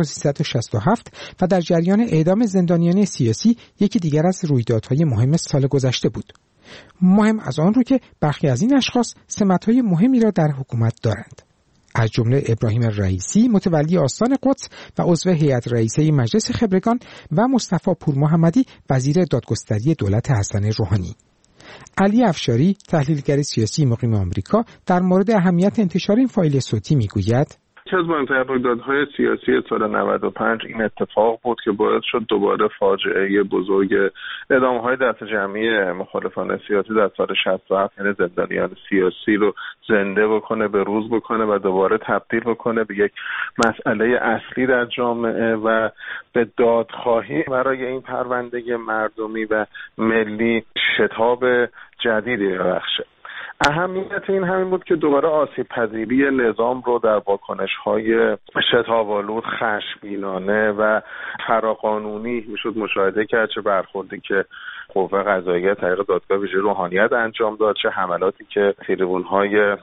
1367 و در جریان اعدام زندانیان سیاسی یکی دیگر از رویدادهای مهم سال گذشته بود. مهم از آن رو که برخی از این اشخاص سمت‌های مهمی را در حکومت دارند، از جمله ابراهیم رئیسی متولی آستان قدس و عضو هیئت رئیسه مجلس خبرگان و مصطفی پور محمدی وزیر دادگستری دولت حسن روحانی. علی افشاری تحلیلگر سیاسی مقیم آمریکا در مورد اهمیت انتشار این فایل صوتی میگوید: یکی از مهمترین رویدادهای سیاسی سال 95 این اتفاق بود که باعث شد دوباره فاجعه بزرگ اعدام‌های دست جمعی مخالفان سیاسی در سال 67 یعنی زندانیان سیاسی رو زنده بکنه، به روز بکنه و دوباره تبدیل بکنه به یک مسئله اصلی در جامعه و به دادخواهی برای این پرونده مردمی و ملی شتاب جدیدی ببخشه. اهمیت این همین بود که دوباره آسیب پذیری نظام رو در واکنش‌های شتاب‌آلود، خشمگینانه و فراقانونی میشد مشاهده کرد، چه برخوردی که قوه قضاییه طریق دادگاه ویژه روحانیت انجام داد، چه حملاتی که تریبون‌های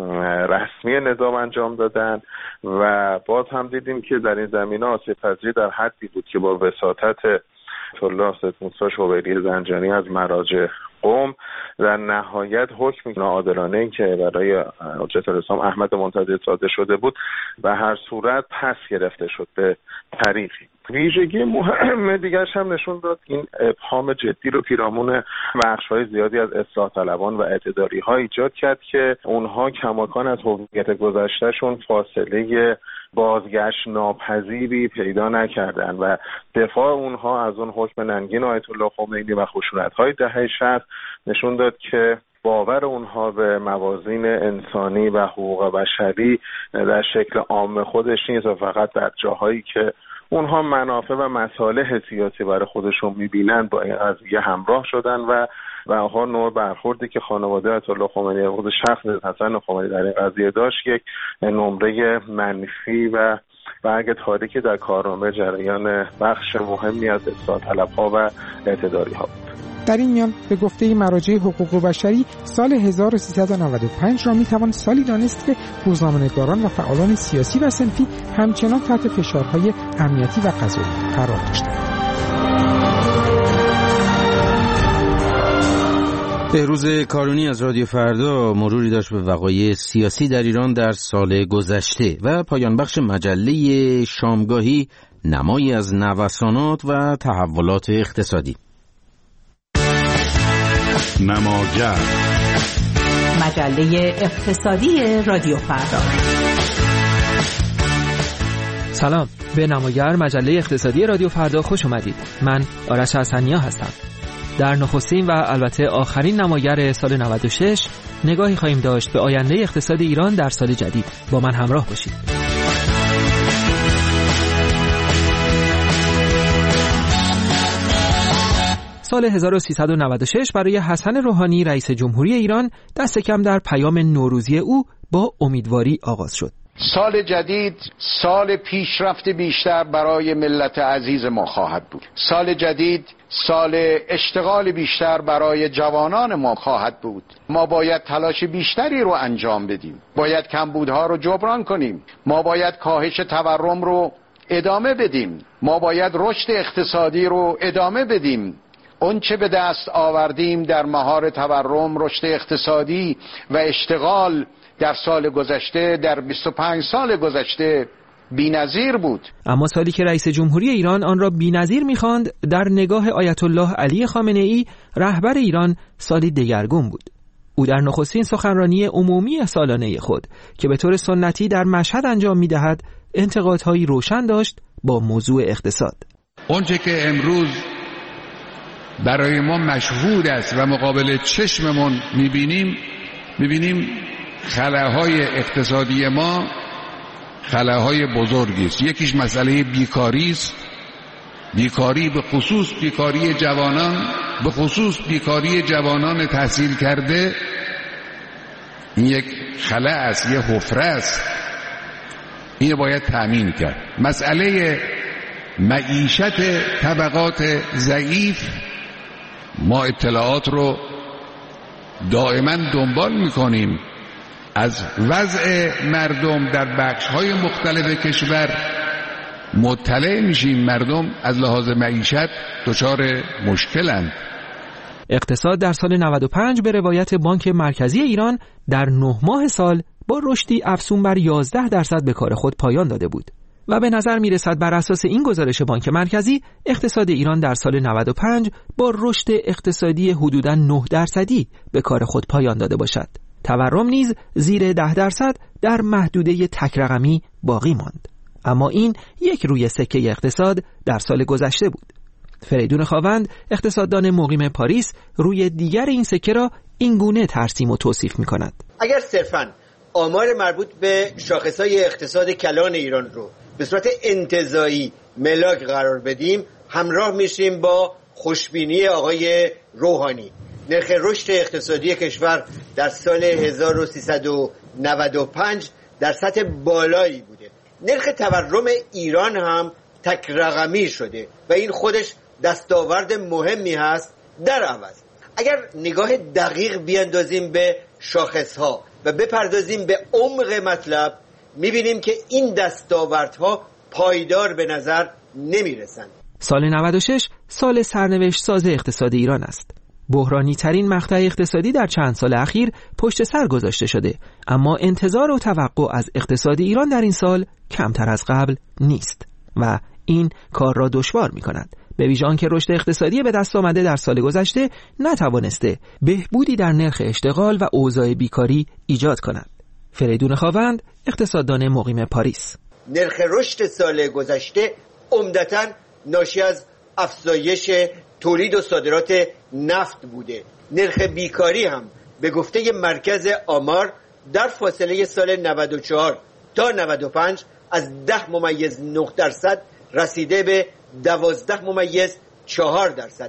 رسمی نظام انجام دادن و باز هم دیدیم که در این زمینه آسیب پذیری در حدی بود که با وساطت الله سید موسی شوبیری زنجانی از مراجع قم در نهایت حکم ناعادلانه که برای حجت الاسلام احمد منتظری صادر شده بود به هر صورت پس گرفته شد به طریقی. ویژگی مهم دیگرش هم نشون داد این ابهام جدی رو پیرامون بخش‌های زیادی از اصلاح طلبان و اعتداری‌ها ایجاد کرد که اونها کماکان از هویت گذشتهشون فاصله بازگشت ناپذیری پیدا نکردن و دفاع اونها از اون حکم ننگین آیت الله خمینی و خشونت‌های دهه 60 نشون داد که باور اونها به موازین انسانی و حقوق بشری در شکل عام خودش نیست و فقط در جاهایی که اونها منافع و مصالح سیاسی برای خودشون میبینن با این قضیه همراه شدن و آنها نوع برخوردی که خانواده آیت الله خمینی خود شخص حسن خمینی در این قضیه داشت یک نمره منفی و برگ تاریکی در کارنامه جریان بخش مهمی از اصلاح طلب‌ها و اعتدالی‌ها بود. در این میان به گفته مراجع حقوق بشری سال 1395 را میتوان سالی دانست که روزنامه‌نگاران و فعالان سیاسی و صنفی همچنان تحت فشارهای امنیتی و قضایی قرار داشتند. بهروز کارونی از رادیو فردا مروری داشت به وقایع سیاسی در ایران در سال گذشته و پایان بخش مجله شامگاهی نمایی از نوسانات و تحولات اقتصادی. نماگر مجله اقتصادی رادیو فردا. سلام، به نماگر مجله اقتصادی رادیو فردا خوش اومدید. من آرش حسنیا هستم. در نخستین و البته آخرین نماگر سال 96 نگاهی خواهیم داشت به آینده اقتصاد ایران در سال جدید. با من همراه باشید. سال 1396 برای حسن روحانی رئیس جمهوری ایران دست کم در پیام نوروزی او با امیدواری آغاز شد. سال جدید سال پیشرفت بیشتر برای ملت عزیز ما خواهد بود. سال جدید سال اشتغال بیشتر برای جوانان ما خواهد بود. ما باید تلاش بیشتری رو انجام بدیم. باید کمبودها رو جبران کنیم. ما باید کاهش تورم رو ادامه بدیم. ما باید رشد اقتصادی رو ادامه بدیم. اون چه به دست آوردیم در مهار تورم، رشد اقتصادی و اشتغال در سال گذشته، در 25 سال گذشته بی‌نظیر بود. اما سالی که رئیس جمهوری ایران آن را بی‌نظیر می‌خواند، در نگاه آیت الله علی خامنه‌ای رهبر ایران سالی دگرگون بود. او در نخستین سخنرانی عمومی سالانه خود که به طور سنتی در مشهد انجام می‌دهد، انتقادهایی روشن داشت با موضوع اقتصاد. آنچه که امروز برای ما مشهود است و مقابل چشممون می‌بینیم خلاهای اقتصادی ما خلاهای بزرگی است. یکیش مسئله بیکاری است. بیکاری به خصوص بیکاری جوانان، به خصوص بیکاری جوانان تحصیل کرده، این یک خلا است، یک حفره است. این باید تأمین کرد. مسئله معیشت طبقات ضعیف، ما اطلاعات رو دائما دنبال میکنیم. از وضع مردم در بخش‌های مختلف کشور مطلع میشیم. مردم از لحاظ معیشت دچار مشکلند. اقتصاد در سال 95 به روایت بانک مرکزی ایران در 9 ماه سال با رشدی افزون بر 11% به کار خود پایان داده بود و به نظر میرسد بر اساس این گزارش بانک مرکزی اقتصاد ایران در سال 95 با رشد اقتصادی حدوداً 9% به کار خود پایان داده باشد. تورم نیز زیر 10% در محدوده تک رقمی باقی ماند. اما این یک روی سکه اقتصاد در سال گذشته بود. فریدون خاوند، اقتصاددان مقیم پاریس، روی دیگر این سکه را این گونه ترسیم و توصیف می کند. اگر صرفاً آمار مربوط به شاخصهای اقتصاد کلان ایران رو به صورت انتزاعی ملاک قرار بدیم، همراه میشیم با خوشبینی آقای روحانی. نرخ رشد اقتصادی کشور در سال 1395 در سطح بالایی بوده. نرخ تورم ایران هم تک رقمی شده و این خودش دستاورد مهمی هست. در عوض اگر نگاه دقیق بیاندازیم به شاخصها و بپردازیم به عمق مطلب، میبینیم که این دستاوردها پایدار به نظر نمیرسند. سال 96 سال سرنوشت ساز اقتصاد ایران است. بحرانی ترین مقطع اقتصادی در چند سال اخیر پشت سر گذاشته شده، اما انتظار و توقع از اقتصاد ایران در این سال کمتر از قبل نیست و این کار را دشوار می کند. به ویژه آنکه رشد اقتصادی به دست آمده در سال گذشته نتوانسته بهبودی در نرخ اشتغال و اوضاع بیکاری ایجاد کند. فریدون خاوند، اقتصاددان مقیم پاریس: نرخ رشد سال گذشته عمدتاً ناشی از افزایش تولید و صادرات نفت بوده. نرخ بیکاری هم به گفته مرکز آمار در فاصله سال 94 تا 95 از 10.9% رسیده به 12.4%.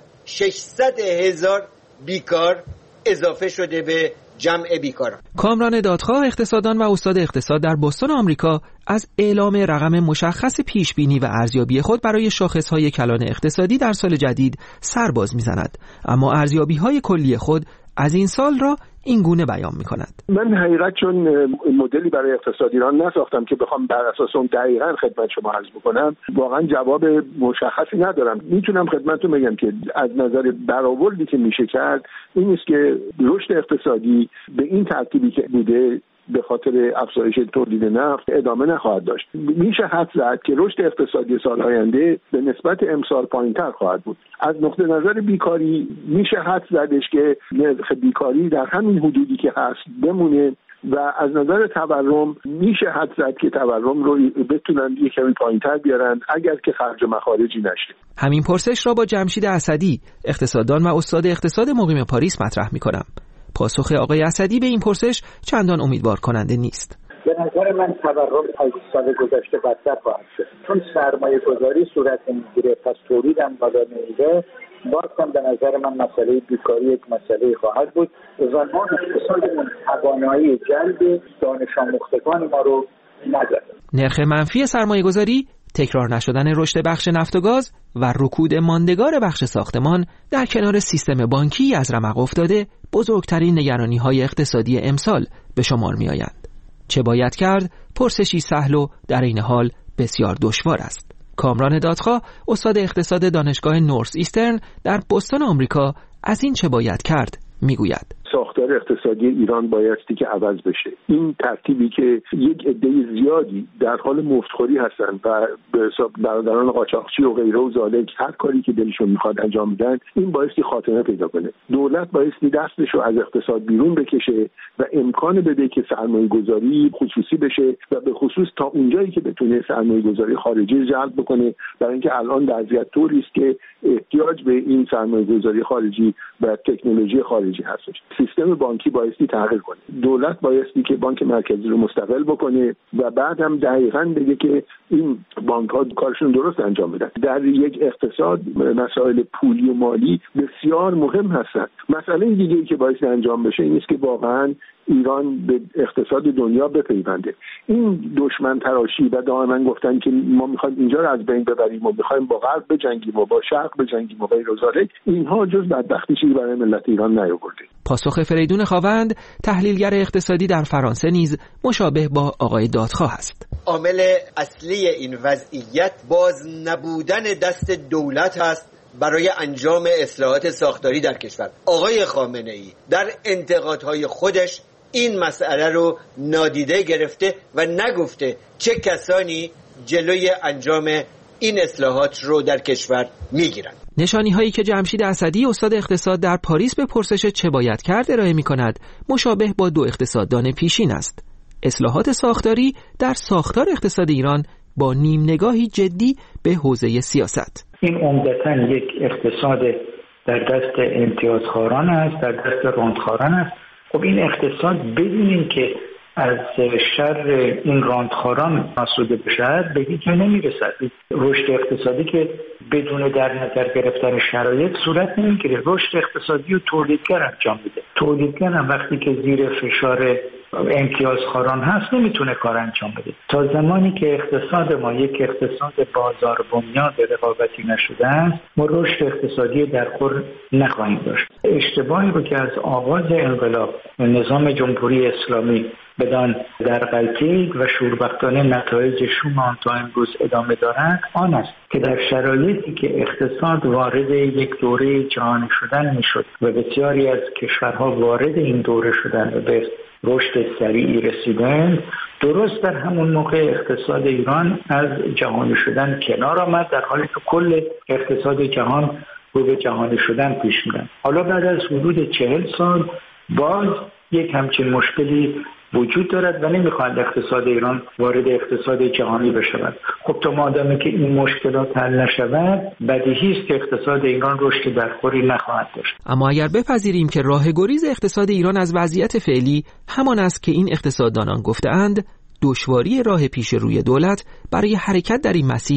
600,000 بیکار اضافه شده به جمع بیکاران. کامران دادخواه، اقتصاددان و استاد اقتصاد در بوستون آمریکا، از اعلام رقم مشخص پیشبینی و ارزیابی خود برای شاخص‌های کلان اقتصادی در سال جدید سر باز می‌زند، اما ارزیابی‌های کلی خود از این سال را این گونه بیان می‌کند. من حقیقت چون مدلی برای اقتصاد ایران نساختم که بخوام بر اساس اون دقیقاً خدمت شما عرض بکنم، واقعاً جواب مشخصی ندارم. میتونم خدمتتون بگم که از نظر برآوردی که میشه کرد این است که رشد اقتصادی به این ترتیبی که بوده به خاطر افزایش تولید نفت ادامه نخواهد داشت. میشه حدس زد که رشد اقتصادی سال آینده به نسبت امسال پایین‌تر خواهد بود. از نقطه نظر بیکاری میشه حدس زدش که نرخ بیکاری در همین حدودی که هست بمونه و از نظر تورم میشه حدس زد که تورم رو بتونن یک کمی پایین‌تر بیارن اگر که خرج مخارجی نشه. همین پرسش را با جمشید اسدی، اقتصاددان و استاد اقتصاد مقیم پاریس مطرح می‌کنم. پاسخ آقای اسدی به این پرسش چندان امیدوار کننده نیست. به نظر من تورم از سال گذشته بدتر خواهد شد، چون سرمایه گذاری صورت میگیره، پس تولید هم بالا نمیره. باز هم به نظر من مسئله بیکاری یک مسئله خواهد بود و ما اقتصادمون توانایی جلب دانش آموختگان ما رو نداره. نرخ منفی سرمایه گذاری، تکرار نشدن رشد بخش نفت و گاز و رکود ماندگار بخش ساختمان در کنار سیستم بانکی از رمق افتاده بزرگترین نگرانی‌های اقتصادی امسال به شمار می‌آیند. چه باید کرد؟ پرسشی سهل و در این حال بسیار دشوار است. کامران دادخواه، استاد اقتصاد دانشگاه نورث ایسترن در بوستون آمریکا، از این چه باید کرد میگوید. ساختار اقتصادی ایران بایستی که عوض بشه. این ترتیبی که یک عده زیادی در حال مفتخوری هستن و به حساب برادران قاچاقچی و غیره و ذالک هر کاری که دلشون میخواد انجام میدن، این بایستی خاتمه پیدا کنه. دولت بایستی دستش رو از اقتصاد بیرون بکشه و امکان بده که سرمایه گذاری خصوصی بشه و به خصوص تا اونجایی که بتونه سرمایه گذاری خارجی جلب بکنه، برای اینکه الان وضعیت طوری است که احتیاج به این سرمایه گذاری خارجی و تکنولوژی خارجی هستش. سیستم بانکی بایستی تغییر کنه. دولت بایستی که بانک مرکزی رو مستقل بکنه و بعد هم دقیقاً بگه که این بانک‌ها کارشون درست انجام بدن. در یک اقتصاد مسائل پولی و مالی بسیار مهم هستند. مسئله دیگه‌ای که بایستی انجام بشه این است که واقعاً ایران به اقتصاد دنیا بپیونده. این دشمن تراشی و دائما گفتن که ما می‌خوایم اینجا رو از بین ببریم و می‌خوایم با غرب بجنگیم و با شرق بجنگیم و غیر ذالک، اینها جز بدبختی چیزی برای ملت ایران نیاورده. پاسخ فریدون خواوند، تحلیلگر اقتصادی در فرانسه، نیز مشابه با آقای دادخواه است. عامل اصلی این وضعیت باز نبودن دست دولت هست برای انجام اصلاحات ساختاری در کشور. آقای خامنه‌ای در انتقادهای خودش این مسئله رو نادیده گرفته و نگفته چه کسانی جلوی انجام این اصلاحات رو در کشور میگیرند. نشانی هایی که جمشید اسدی، استاد اقتصاد در پاریس، به پرسش چه باید کرد ارائه می کند مشابه با دو اقتصاددان پیشین است. اصلاحات ساختاری در ساختار اقتصاد ایران با نیم نگاهی جدی به حوزه سیاست. این عمدتاً یک اقتصاد در دست امتیازخواران است، در دست راندخواران است. خب این اقتصاد بدون اینکه از شر این راندخواران آسوده بشد به هیچ جا نمیرسد. رشد اقتصادی که بدون در نظر گرفتن شرایط صورت نمیگیره. رشد اقتصادی رو تولیدگر انجام میده. تولیدگر هم وقتی که زیر فشار امتیازخواران هست نمیتونه کار انجام بده. تا زمانی که اقتصاد ما یک اقتصاد بازار بنیاد رقابتی نشده است، ما رشد اقتصادی درخور نخواهیم داشت. اشتباهی رو که از آغاز انقلاب نظام جمهوری اسلامی بدان در غلطی و شوربختانه نتایج شوم آن تا امروز ادامه دارد آن است که در شرایطی که اقتصاد وارد یک دوره جهانی شدن میشد و بسیاری از کشورها وارد این دوره شدن و به رشد سریعی رسیدند، درست در همون موقع اقتصاد ایران از جهانی شدن کنار آمد، در حالی که کل اقتصاد جهان رو به جهانی شدن پیش میرن. حالا بعد از حدود 40 سال باز یک همچین مشکلی وجود دارد و نمیخواهد اقتصاد ایران وارد اقتصاد جهانی بشود. خب تا مادامی که این مشکلات حل نشود، بدیهی است که اقتصاد ایران رشد درخوری نخواهد داشت. اما اگر بپذیریم که راه گریز اقتصاد ایران از وضعیت فعلی همان است که این اقتصاددانان گفته‌اند، دشواری راه پیش روی دولت برای حرکت در این مسیر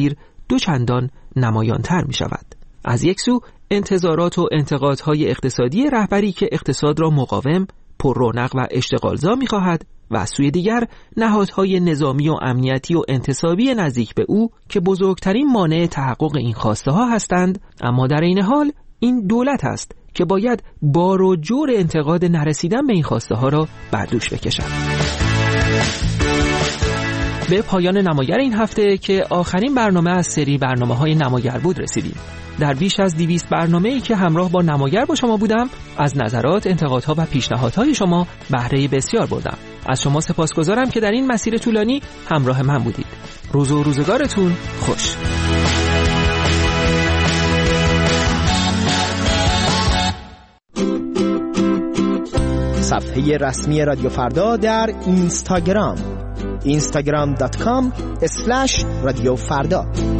دو چندان نمایانتر می شود. از یک سو انتظارات و انتقادهای اقتصادی رهبری که اقتصاد را مقاوم، پر رونق و اشتغالزا می خواهد و از سوی دیگر نهادهای نظامی و امنیتی و انتصابی نزدیک به او که بزرگترین مانع تحقق این خواسته ها هستند. اما در این حال این دولت است که باید بار و جور انتقاد نرسیدن به این خواسته ها را بر دوش بکشد. به پایان نمایر این هفته که آخرین برنامه از سری برنامه‌های نمایر بود رسیدیم. در بیش از 200 برنامه‌ای که همراه با نمایر با شما بودم، از نظرات، انتقادها و پیشنهادهای شما بهره بسیار بردم. از شما سپاسگزارم که در این مسیر طولانی همراه من بودید. روز و روزگارتون خوش. صفحه رسمی رادیو فردا در اینستاگرام instagram.com/رادیو فردا